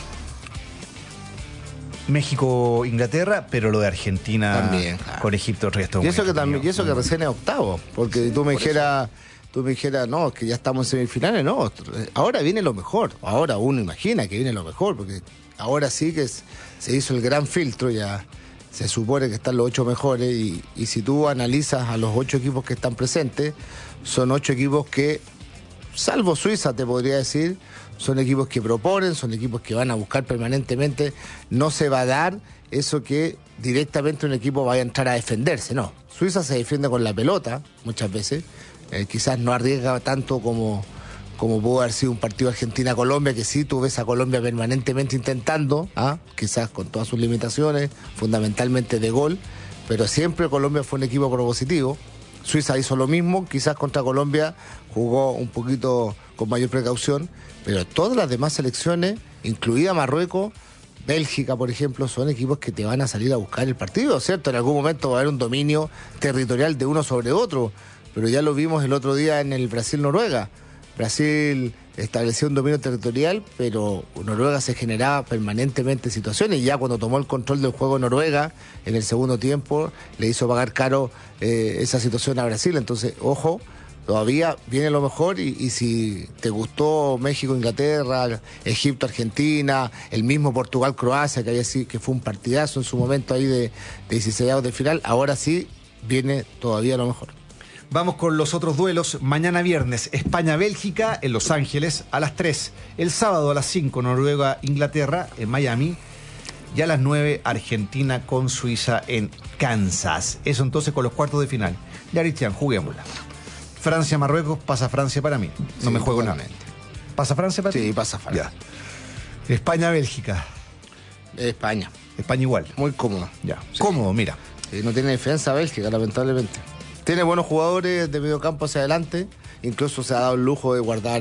México-Inglaterra, pero lo de Argentina también, claro, con Egipto, el resto. Y eso que recién es octavo, porque tú me dijeras, no, que ya estamos en semifinales, no. Ahora viene lo mejor. Ahora uno imagina que viene lo mejor, porque ahora sí que se hizo el gran filtro, ya se supone que están los 8 mejores, y si tú analizas a los 8 equipos que están presentes, son 8 equipos que, salvo Suiza te podría decir, son equipos que proponen, son equipos que van a buscar permanentemente. No se va a dar eso que directamente un equipo vaya a entrar a defenderse, no. Suiza se defiende con la pelota muchas veces, quizás no arriesga tanto como pudo haber sido un partido Argentina-Colombia, que sí, tú ves a Colombia permanentemente intentando, quizás con todas sus limitaciones, fundamentalmente de gol, pero siempre Colombia fue un equipo propositivo. Suiza hizo lo mismo, quizás contra Colombia jugó un poquito con mayor precaución, pero todas las demás selecciones, incluida Marruecos, Bélgica, por ejemplo, son equipos que te van a salir a buscar el partido, ¿cierto? En algún momento va a haber un dominio territorial de uno sobre otro, pero ya lo vimos el otro día en el Brasil-Noruega. Brasil estableció un dominio territorial, pero Noruega se generaba permanentemente situaciones, y ya cuando tomó el control del juego Noruega en el segundo tiempo le hizo pagar caro esa situación a Brasil. Entonces, ojo, todavía viene lo mejor, y si te gustó México, Inglaterra, Egipto, Argentina, el mismo Portugal, Croacia, que fue un partidazo en su momento ahí de 16avos de final, ahora sí viene todavía lo mejor. Vamos con los otros duelos. Mañana viernes, España-Bélgica en Los Ángeles a las 3. El sábado a las 5, Noruega-Inglaterra en Miami. Y a las 9, Argentina con Suiza en Kansas. Eso entonces con los cuartos de final. Ya, Cristian, juguémosla. Francia-Marruecos, pasa Francia para mí. No me juego nada. ¿Pasa Francia para ti? Sí, pasa Francia. Ya. España-Bélgica. España. España igual. Muy cómodo. Ya. Sí. Cómodo, mira. No tiene defensa Bélgica, lamentablemente. Tiene buenos jugadores de medio campo hacia adelante. Incluso se ha dado el lujo de guardar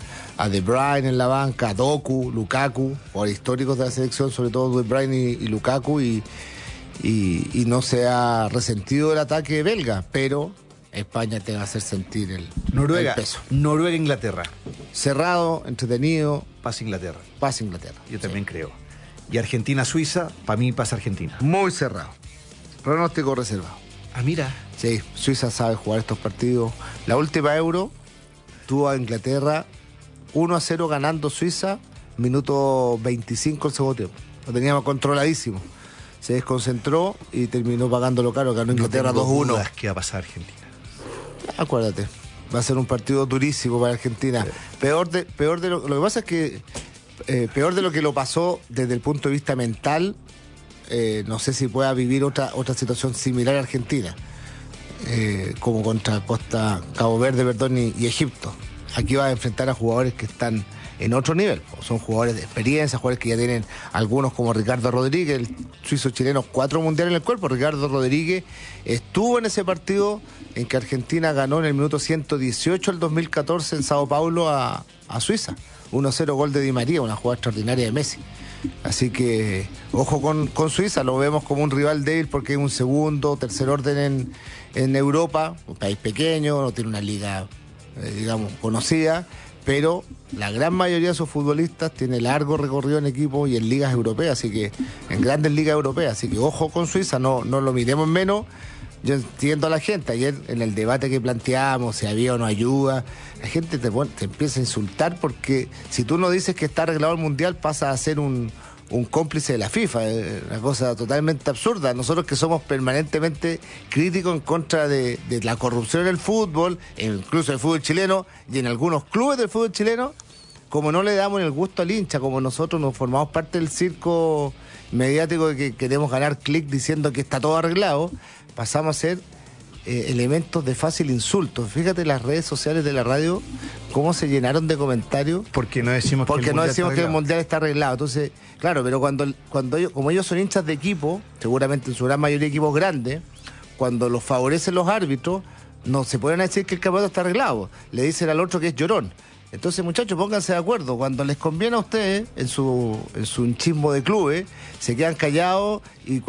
a De Bruyne en la banca, a Doku, Lukaku, por históricos de la selección, sobre todo De Bruyne y Lukaku, y no se ha resentido el ataque belga, pero España te va a hacer sentir el peso. Noruega-Inglaterra. Cerrado, entretenido. Pasa Inglaterra. Pasa Inglaterra. Yo también creo. Y Argentina-Suiza, para mí pasa Argentina. Muy cerrado. Pronóstico reservado. Ah, mira. Sí, Suiza sabe jugar estos partidos. La última Euro tuvo a Inglaterra 1-0 ganando Suiza, minuto 25 el segundo tiempo. Lo teníamos controladísimo. Se desconcentró y terminó pagándolo caro. Ganó Inglaterra 2-1. ¿Qué va a pasar Argentina? Acuérdate, va a ser un partido durísimo para Argentina. Peor de lo que pasa es que peor de lo que lo pasó desde el punto de vista mental. No sé si pueda vivir otra situación similar a Argentina, como contra Cabo Verde, y Egipto. Aquí va a enfrentar a jugadores que están en otro nivel. Son jugadores de experiencia, jugadores que ya tienen algunos como Ricardo Rodríguez, el suizo chileno, 4 mundiales en el cuerpo. Ricardo Rodríguez estuvo en ese partido en que Argentina ganó en el minuto 118 el 2014 en Sao Paulo a Suiza. 1-0 gol de Di María, una jugada extraordinaria de Messi. Así que ojo con Suiza, lo vemos como un rival débil porque es un segundo, tercer orden en Europa, un país pequeño, no tiene una liga, digamos, conocida, pero la gran mayoría de sus futbolistas tiene largo recorrido en equipos y en ligas europeas, así que en grandes ligas europeas, así que ojo con Suiza, no lo miremos menos. Yo entiendo a la gente, ayer en el debate que planteamos, si había o no ayuda, la gente te empieza a insultar porque si tú no dices que está arreglado el Mundial pasa a ser un cómplice de la FIFA, una cosa totalmente absurda. Nosotros que somos permanentemente críticos en contra de la corrupción en el fútbol, incluso en el fútbol chileno y en algunos clubes del fútbol chileno, como no le damos el gusto al hincha, como nosotros nos formamos parte del circo mediático de que queremos ganar clic diciendo que está todo arreglado, pasamos a ser elementos de fácil insulto. Fíjate las redes sociales de la radio, cómo se llenaron de comentarios. Porque no decimos que el Mundial está arreglado. Entonces, claro, pero cuando ellos, como ellos son hinchas de equipo, seguramente en su gran mayoría equipos grandes, cuando los favorecen los árbitros, no se pueden decir que el campeonato está arreglado. Le dicen al otro que es llorón. Entonces, muchachos, pónganse de acuerdo. Cuando les conviene a ustedes, en su hinchismo de clubes, se quedan callados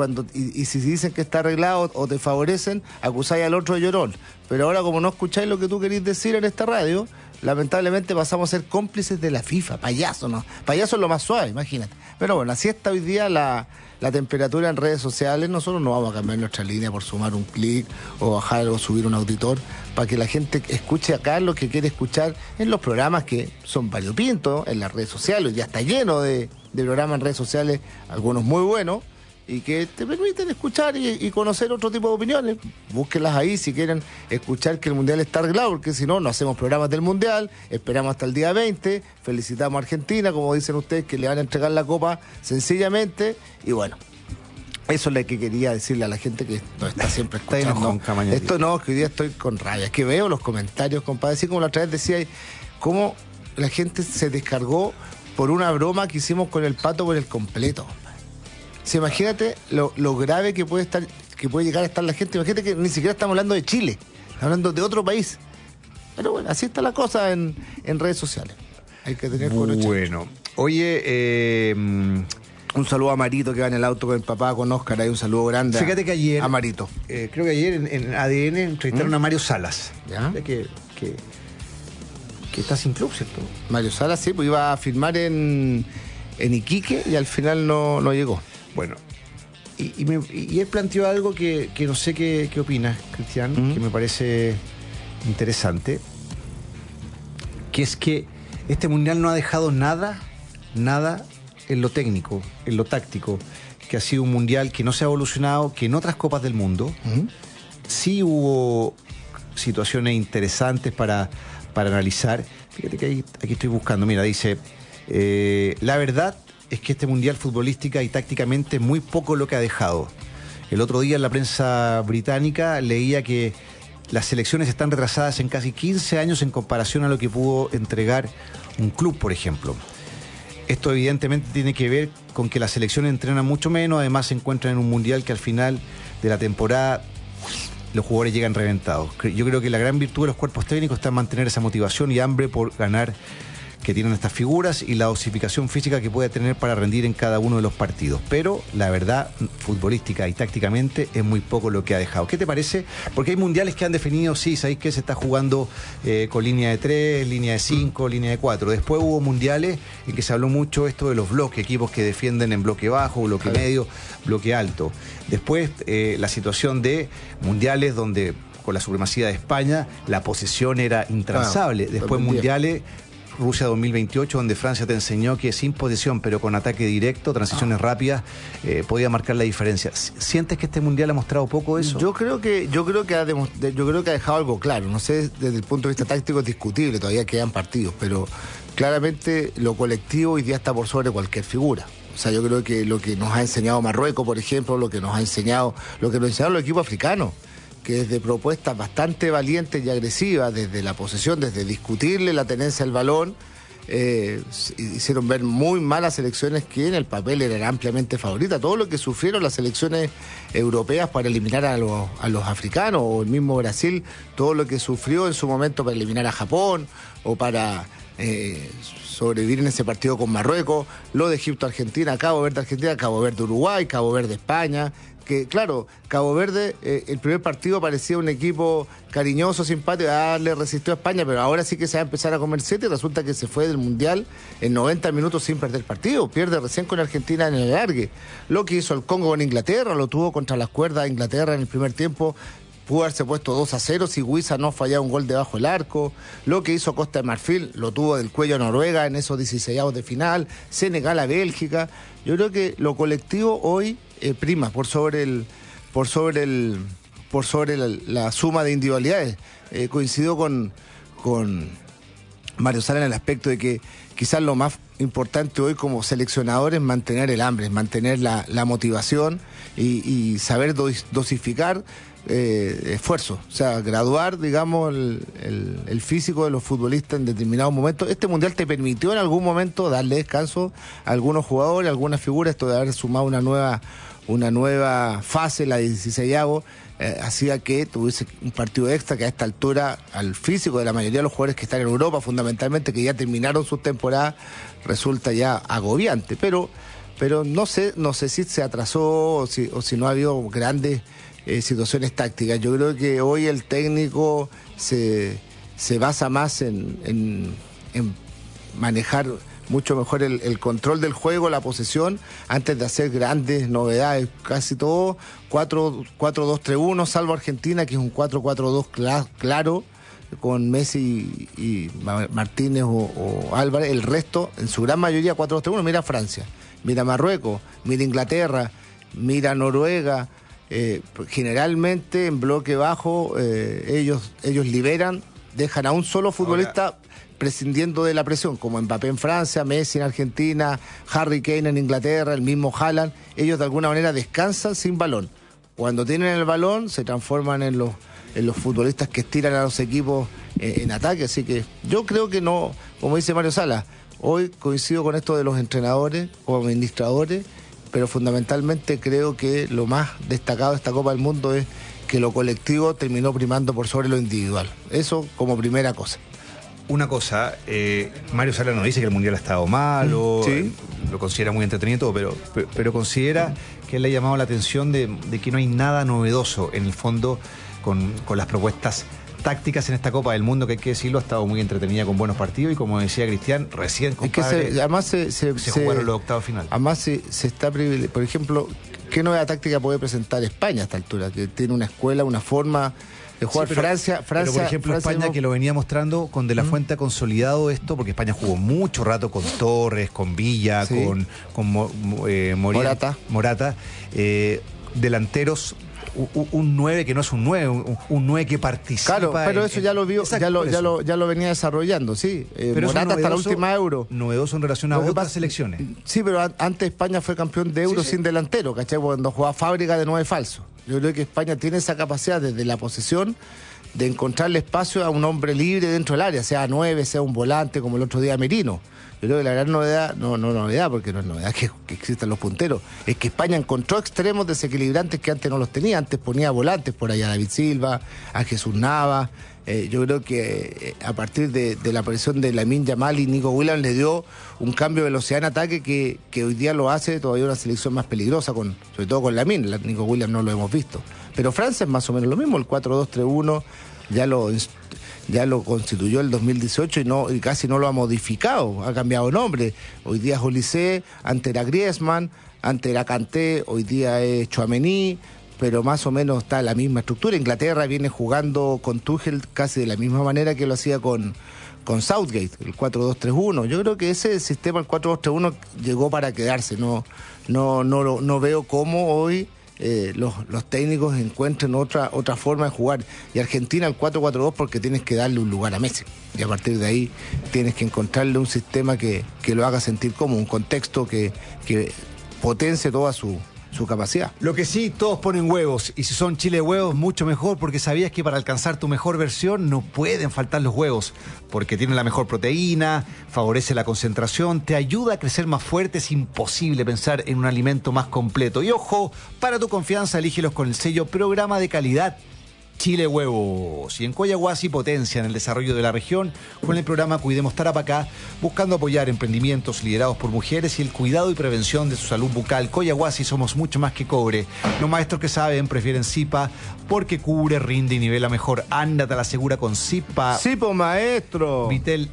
y si dicen que está arreglado o te favorecen, acusáis al otro de llorón. Pero ahora, como no escucháis lo que tú querís decir en esta radio, lamentablemente pasamos a ser cómplices de la FIFA. Payaso, ¿no? Payaso es lo más suave, imagínate. Pero bueno, así está hoy día la temperatura en redes sociales. Nosotros no vamos a cambiar nuestra línea por sumar un clic o bajar o subir un auditor, para que la gente escuche acá lo que quiere escuchar en los programas que son variopintos en las redes sociales. Ya está lleno de programas en redes sociales, algunos muy buenos, y que te permiten escuchar y conocer otro tipo de opiniones. Búsquenlas ahí si quieren escuchar que el Mundial está arreglado, porque si no hacemos programas del Mundial, esperamos hasta el día 20, felicitamos a Argentina, como dicen ustedes, que le van a entregar la copa sencillamente, y bueno, eso es lo que quería decirle a la gente que nos está siempre escuchando. Esto no, que hoy día estoy con rabia, es que veo los comentarios, compadre, así como la otra vez decía, cómo la gente se descargó por una broma que hicimos con el Pato por el completo. Si imagínate lo grave que puede llegar a estar la gente. Imagínate que ni siquiera estamos hablando de Chile, estamos hablando de otro país. Pero bueno, así está la cosa en redes sociales. Hay que tener cuidado. Bueno, oye, un saludo a Marito, que va en el auto con el papá, con Óscar. Hay un saludo grande. Fíjate que ayer, a Marito. Creo que ayer en ADN entrevistaron a Mario Salas. ¿Ya? Que está sin club, ¿cierto? Mario Salas, sí, pues iba a firmar en Iquique y al final no llegó. Bueno, y él planteó algo que no sé qué opinas, Cristian, que me parece interesante, que es que este Mundial no ha dejado nada en lo técnico, en lo táctico, que ha sido un Mundial que no se ha evolucionado, que en otras copas del mundo sí hubo situaciones interesantes para analizar. Fíjate que aquí estoy buscando, mira, dice, la verdad es que este Mundial futbolística y tácticamente es muy poco lo que ha dejado. El otro día en la prensa británica leía que las selecciones están retrasadas en casi 15 años en comparación a lo que pudo entregar un club, por ejemplo. Esto evidentemente tiene que ver con que las selecciones entrenan mucho menos, además se encuentran en un Mundial que al final de la temporada los jugadores llegan reventados. Yo creo que la gran virtud de los cuerpos técnicos está en mantener esa motivación y hambre por ganar que tienen estas figuras y la dosificación física que puede tener para rendir en cada uno de los partidos. Pero la verdad, futbolística y tácticamente es muy poco lo que ha dejado. ¿Qué te parece? Porque hay mundiales que han definido, sí, sabéis que se está jugando con línea de 3, línea de 5, línea de 4. Después hubo mundiales en que se habló mucho esto de los bloques, equipos que defienden en bloque bajo, bloque medio, bloque alto. Después la situación de mundiales donde con la supremacía de España la posesión era intransable. Después mundiales Rusia 2028, donde Francia te enseñó que sin posesión, pero con ataque directo, transiciones rápidas, podía marcar la diferencia. ¿Sientes que este mundial ha mostrado poco eso? Yo creo que ha dejado algo claro. No sé, desde el punto de vista táctico es discutible, todavía quedan partidos, pero claramente lo colectivo hoy día está por sobre cualquier figura. O sea, yo creo que lo que nos ha enseñado Marruecos, por ejemplo, lo que nos enseñaron los equipos africanos, que desde propuestas bastante valientes y agresivas, desde la posesión, desde discutirle la tenencia del balón, hicieron ver muy malas selecciones que en el papel eran ampliamente favoritas. Todo lo que sufrieron las selecciones europeas para eliminar a los africanos, o el mismo Brasil, todo lo que sufrió en su momento para eliminar a Japón, o para sobrevivir en ese partido con Marruecos, lo de Egipto-Argentina, Cabo Verde-Argentina, Cabo Verde-Uruguay, Cabo Verde-España, que claro, Cabo Verde, el primer partido parecía un equipo cariñoso, simpático, le resistió a España, pero ahora sí que se va a empezar a comer 7 y resulta que se fue del Mundial en 90 minutos sin perder partido, pierde recién con Argentina en el alargue. Lo que hizo el Congo con Inglaterra, lo tuvo contra las cuerdas de Inglaterra en el primer tiempo, pudo haberse puesto 2-0 si Huiza no fallaba un gol debajo del arco. Lo que hizo Costa de Marfil lo tuvo del cuello a Noruega en esos 16avos de final. Senegal a Bélgica. Yo creo que lo colectivo hoy prima por sobre la suma de individualidades. Coincido con Mario Sala en el aspecto de que quizás lo más importante hoy como seleccionador es mantener el hambre, mantener la motivación y saber dosificar esfuerzo, o sea, graduar, digamos, el físico de los futbolistas en determinados momentos. Este mundial te permitió en algún momento darle descanso a algunos jugadores, a algunas figuras. Esto de haber sumado una nueva fase, la 16avos, hacía que tuviese un partido extra que a esta altura al físico de la mayoría de los jugadores que están en Europa, fundamentalmente, que ya terminaron sus temporadas, resulta ya agobiante. Pero no sé si se atrasó o si no ha habido grandes situaciones tácticas. Yo creo que hoy el técnico se basa más en manejar mucho mejor el control del juego, la posesión, antes de hacer grandes novedades. Casi todo 4-2-3-1, salvo Argentina, que es un 4-4-2 claro, con Messi y Martínez o Álvarez. El resto, en su gran mayoría, 4-2-3-1. Mira Francia, mira Marruecos, mira Inglaterra, mira Noruega. Generalmente en bloque bajo ellos liberan, dejan a un solo futbolista prescindiendo de la presión, como Mbappé en Francia, Messi en Argentina, Harry Kane en Inglaterra, el mismo Haaland. Ellos de alguna manera descansan sin balón. Cuando tienen el balón se transforman en los futbolistas que estiran a los equipos en ataque. Así que yo creo que no, como dice Mario Sala, hoy coincido con esto de los entrenadores o administradores, pero fundamentalmente creo que lo más destacado de esta Copa del Mundo es que lo colectivo terminó primando por sobre lo individual. Eso como primera cosa. Una cosa, Mario Sala nos dice que el Mundial ha estado malo, sí, lo considera muy entretenido, pero considera que él le ha llamado la atención de que no hay nada novedoso en el fondo con las propuestas tácticas en esta Copa del Mundo, que hay que decirlo, ha estado muy entretenida con buenos partidos y, como decía Cristian, recién, compadre, es que además se jugaron los octavos final. Además se está privilegiando. Por ejemplo, ¿qué nueva táctica puede presentar España a esta altura? Que tiene una escuela, una forma de jugar. Sí, Francia, pero por ejemplo, Francia España, que lo venía mostrando con De la Fuente, ha consolidado esto, porque España jugó mucho rato con Torres, con Villa, sí, con Morata, delanteros. Un 9 que no es un 9, un 9 que participa. Claro, pero eso ya lo vio, exacto, ya lo venía desarrollando, sí. Pero Morata hasta la última Euro. Novedoso en relación a otras selecciones. Sí, pero antes España fue campeón de Euro sin delantero, ¿cachai? Cuando jugaba Fábrica de 9 falso. Yo creo que España tiene esa capacidad desde la posesión de encontrarle espacio a un hombre libre dentro del área, sea 9, sea un volante, como el otro día Merino. Yo creo que la gran novedad, no novedad, porque no es novedad que existan los punteros, es que España encontró extremos desequilibrantes que antes no los tenía. Antes ponía volantes por allá a David Silva, a Jesús Nava. Yo creo que a partir de la aparición de Lamine Yamal y Nico Williams le dio un cambio de velocidad en ataque que hoy día lo hace todavía una selección más peligrosa, sobre todo con Lamine. Nico Williams no lo hemos visto. Pero Francia es más o menos lo mismo, el 4-2-3-1 ya lo constituyó el 2018 y casi no lo ha modificado, ha cambiado nombre. Hoy día es Olise, antes era Griezmann, antes era Kanté, hoy día es Tchouaméni, pero más o menos está la misma estructura. Inglaterra viene jugando con Tuchel casi de la misma manera que lo hacía con Southgate, el 4-2-3-1. Yo creo que ese sistema, el 4-2-3-1, llegó para quedarse. No veo cómo hoy los técnicos encuentren otra forma de jugar. Y Argentina el 4-4-2 porque tienes que darle un lugar a Messi. Y a partir de ahí tienes que encontrarle un sistema que lo haga sentir como un contexto que potencie toda su capacidad. Lo que sí, todos ponen huevos, y si son chile huevos, mucho mejor, porque sabías que para alcanzar tu mejor versión no pueden faltar los huevos, porque tienen la mejor proteína, favorece la concentración, te ayuda a crecer más fuerte. Es imposible pensar en un alimento más completo. Y ojo, para tu confianza, elígelos con el sello Programa de Calidad Chile Huevos. Y en Coyahuasi potencian el desarrollo de la región con el programa Cuidemos Tarapacá, buscando apoyar emprendimientos liderados por mujeres y el cuidado y prevención de su salud bucal. Coyahuasi, somos mucho más que cobre. Los maestros que saben prefieren Zipa porque cubre, rinde y nivela mejor. Ándate a la segura con Zipa. Zipa, maestro. Vitel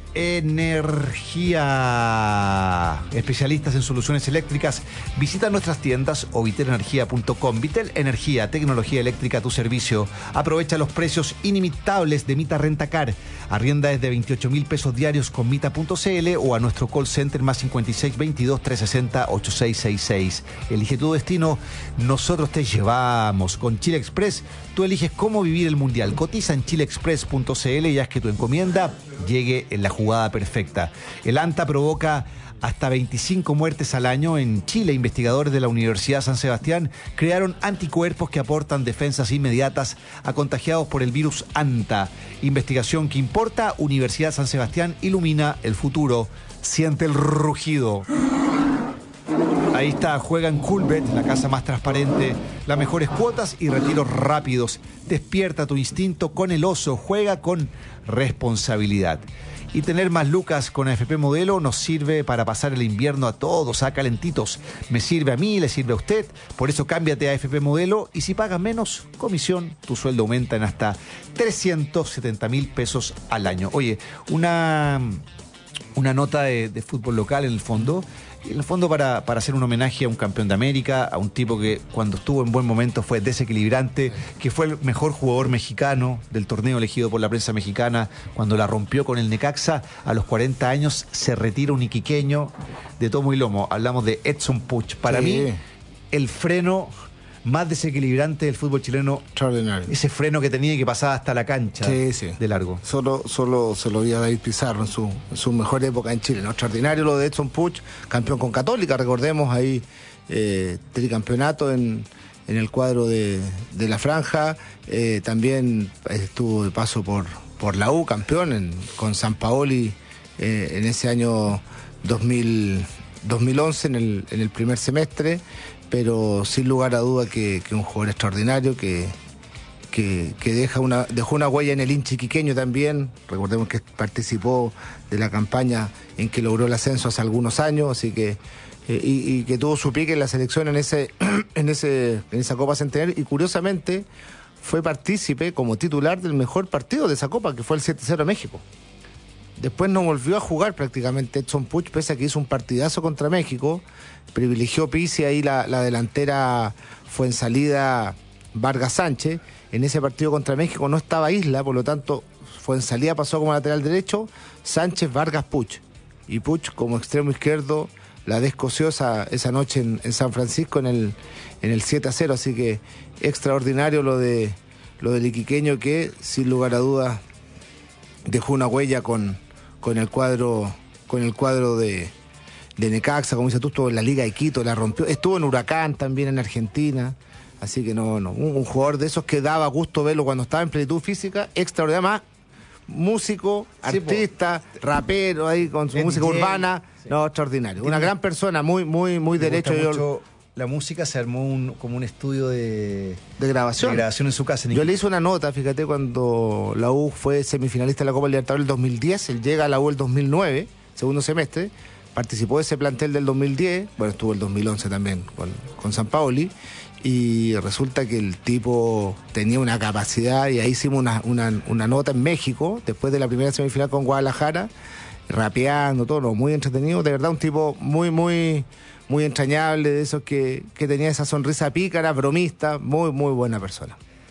Energía. Especialistas en soluciones eléctricas. Visita nuestras tiendas o vitelenergia.com. Vitel Energía, tecnología eléctrica a tu servicio. Aprovecha los precios inimitables de Mita Rentacar. Arrienda desde 28.000 pesos diarios con Mita.cl o a nuestro call center más 56 22 360 8666. Elige tu destino, nosotros te llevamos. Con Chile Express, tú eliges cómo vivir el mundial. Cotiza en chileexpress.cl y haz que tu encomienda llegue en la jugada perfecta. El ANTA provoca hasta 25 muertes al año en Chile. Investigadores de la Universidad San Sebastián crearon anticuerpos que aportan defensas inmediatas a contagiados por el virus ANTA. Investigación que importa. Universidad San Sebastián ilumina el futuro. Siente el rugido. Ahí está, juega en Coolbet, la casa más transparente, las mejores cuotas y retiros rápidos. Despierta tu instinto con el oso, juega con responsabilidad. Y tener más lucas con AFP Modelo nos sirve para pasar el invierno a todos, a calentitos. Me sirve a mí, le sirve a usted. Por eso cámbiate a AFP Modelo y si pagas menos comisión, tu sueldo aumenta en hasta 370.000 pesos al año. Oye, una nota de fútbol local en el fondo para hacer un homenaje a un campeón de América, a un tipo que cuando estuvo en buen momento fue desequilibrante, que fue el mejor jugador mexicano del torneo elegido por la prensa mexicana, cuando la rompió con el Necaxa. A los 40 años se retira un iquiqueño de tomo y lomo. Hablamos de Edson Puch. Para mí, el freno más desequilibrante del fútbol chileno. Extraordinario. Ese freno que tenía y que pasaba hasta la cancha de largo. Solo se lo vio a David Pizarro en su mejor época en Chile, ¿no? Extraordinario lo de Edson Puch, campeón con Católica, recordemos ahí, tricampeonato en el cuadro de la franja. También estuvo de paso por la U, campeón con Sampaoli en ese año 2011 en el primer semestre. Pero sin lugar a duda que un jugador extraordinario que dejó una huella en el hincha iquiqueño también. Recordemos que participó de la campaña en que logró el ascenso hace algunos años, así que y que tuvo su pique en la selección en esa Copa Centenario, y curiosamente fue partícipe como titular del mejor partido de esa Copa, que fue el 7-0 a México. Después no volvió a jugar prácticamente Edson Puch, pese a que hizo un partidazo contra México. Privilegió Pizzi ahí la delantera Fuensalida Vargas Sánchez. En ese partido contra México no estaba Isla, por lo tanto Fuensalida pasó como lateral derecho, Sánchez, Vargas, Puch. Y Puch como extremo izquierdo la descoció esa noche en San Francisco en el 7-0. Así que extraordinario lo del iquiqueño, que sin lugar a dudas dejó una huella con el cuadro de Necaxa, como dices tú. Estuvo en la Liga de Quito, la rompió, estuvo en Huracán también en Argentina, así que un jugador de esos que daba gusto verlo cuando estaba en plenitud física, extraordinario, más músico, artista, rapero ahí con su música urbana, extraordinario, una gran persona, muy derecho. La música, se armó como un estudio de grabación. En su casa. Yo le hice una nota, fíjate, cuando la U fue semifinalista de la Copa Libertadores del 2010, él llega a la U el 2009, segundo semestre, participó de ese plantel del 2010, bueno, estuvo el 2011 también con Sampaoli, y resulta que el tipo tenía una capacidad, y ahí hicimos una nota en México, después de la primera semifinal con Guadalajara, rapeando, todo, muy entretenido, de verdad un tipo muy entrañable, de esos que tenía esa sonrisa pícara, bromista, muy buena persona.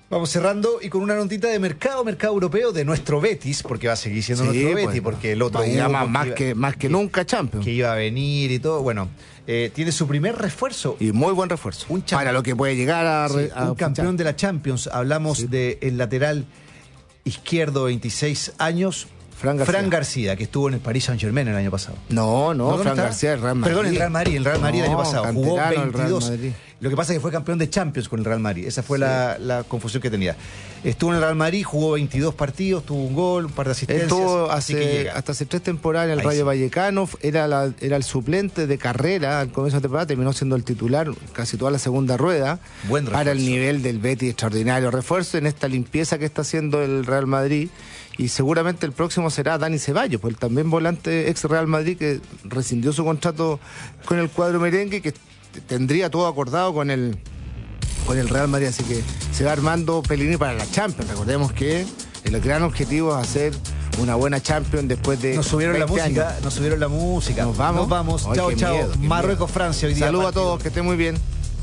Vamos cerrando y con una notita de mercado europeo de nuestro Betis, porque va a seguir siendo nuestro Betis, porque el otro más que nunca Champions. Que iba a venir y todo. Bueno, tiene su primer refuerzo. Y muy buen refuerzo. Para lo que puede llegar a un campeón de la Champions. Hablamos del lateral izquierdo, 26 años. Fran García, que estuvo en el Paris Saint-Germain el año pasado. No, Fran García, el Real Madrid. Perdón, el Real Madrid el año pasado. Jugó 22. Lo que pasa es que fue campeón de Champions con el Real Madrid. Esa fue la confusión que tenía. Estuvo en el Real Madrid, jugó 22 partidos, tuvo un gol, un par de asistencias. Estuvo hasta hace 3 temporadas en el Rayo Vallecano. Era el suplente de carrera al comienzo de temporada. Terminó siendo el titular casi toda la segunda rueda. Buen refuerzo. Para el nivel del Betis, extraordinario refuerzo en esta limpieza que está haciendo el Real Madrid. Y seguramente el próximo será Dani Ceballos, pues también volante ex Real Madrid que rescindió su contrato con el cuadro merengue, que tendría todo acordado con el Real Madrid, así que se va armando Pellegrini para la Champions. Recordemos que el gran objetivo es hacer una buena Champions después de Nos subieron la música. Nos vamos. Chao. Marruecos, Francia hoy día. Saludos a todos, que estén muy bien.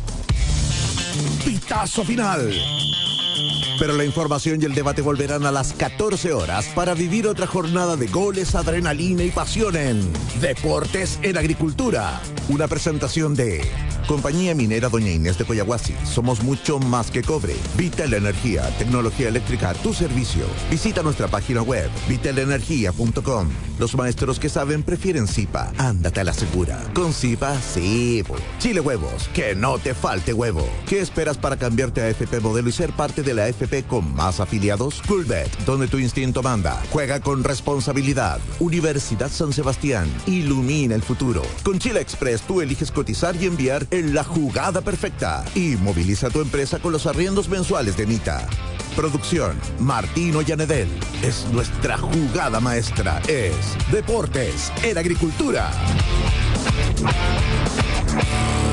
Pitazo final. Pero la información y el debate volverán a las 14 horas para vivir otra jornada de goles, adrenalina y pasión en Deportes en Agricultura. Una presentación de Compañía Minera Doña Inés de Coyahuasi. Somos mucho más que cobre. Vital Energía, tecnología eléctrica a tu servicio. Visita nuestra página web, vitalenergia.com. Los maestros que saben prefieren Zipa. Ándate a la segura. Con Zipa, sí. Chile Huevos, que no te falte huevo. ¿Qué esperas para cambiarte a FP Modelo y ser parte de la FP con más afiliados? Coolbet, donde tu instinto manda. Juega con responsabilidad. Universidad San Sebastián, ilumina el futuro. Con Chile Express tú eliges cotizar y enviar en la jugada perfecta. Y moviliza tu empresa con los arriendos mensuales de Nita. Producción, Martino Llanedel. Es nuestra jugada maestra. Es Deportes en Agricultura.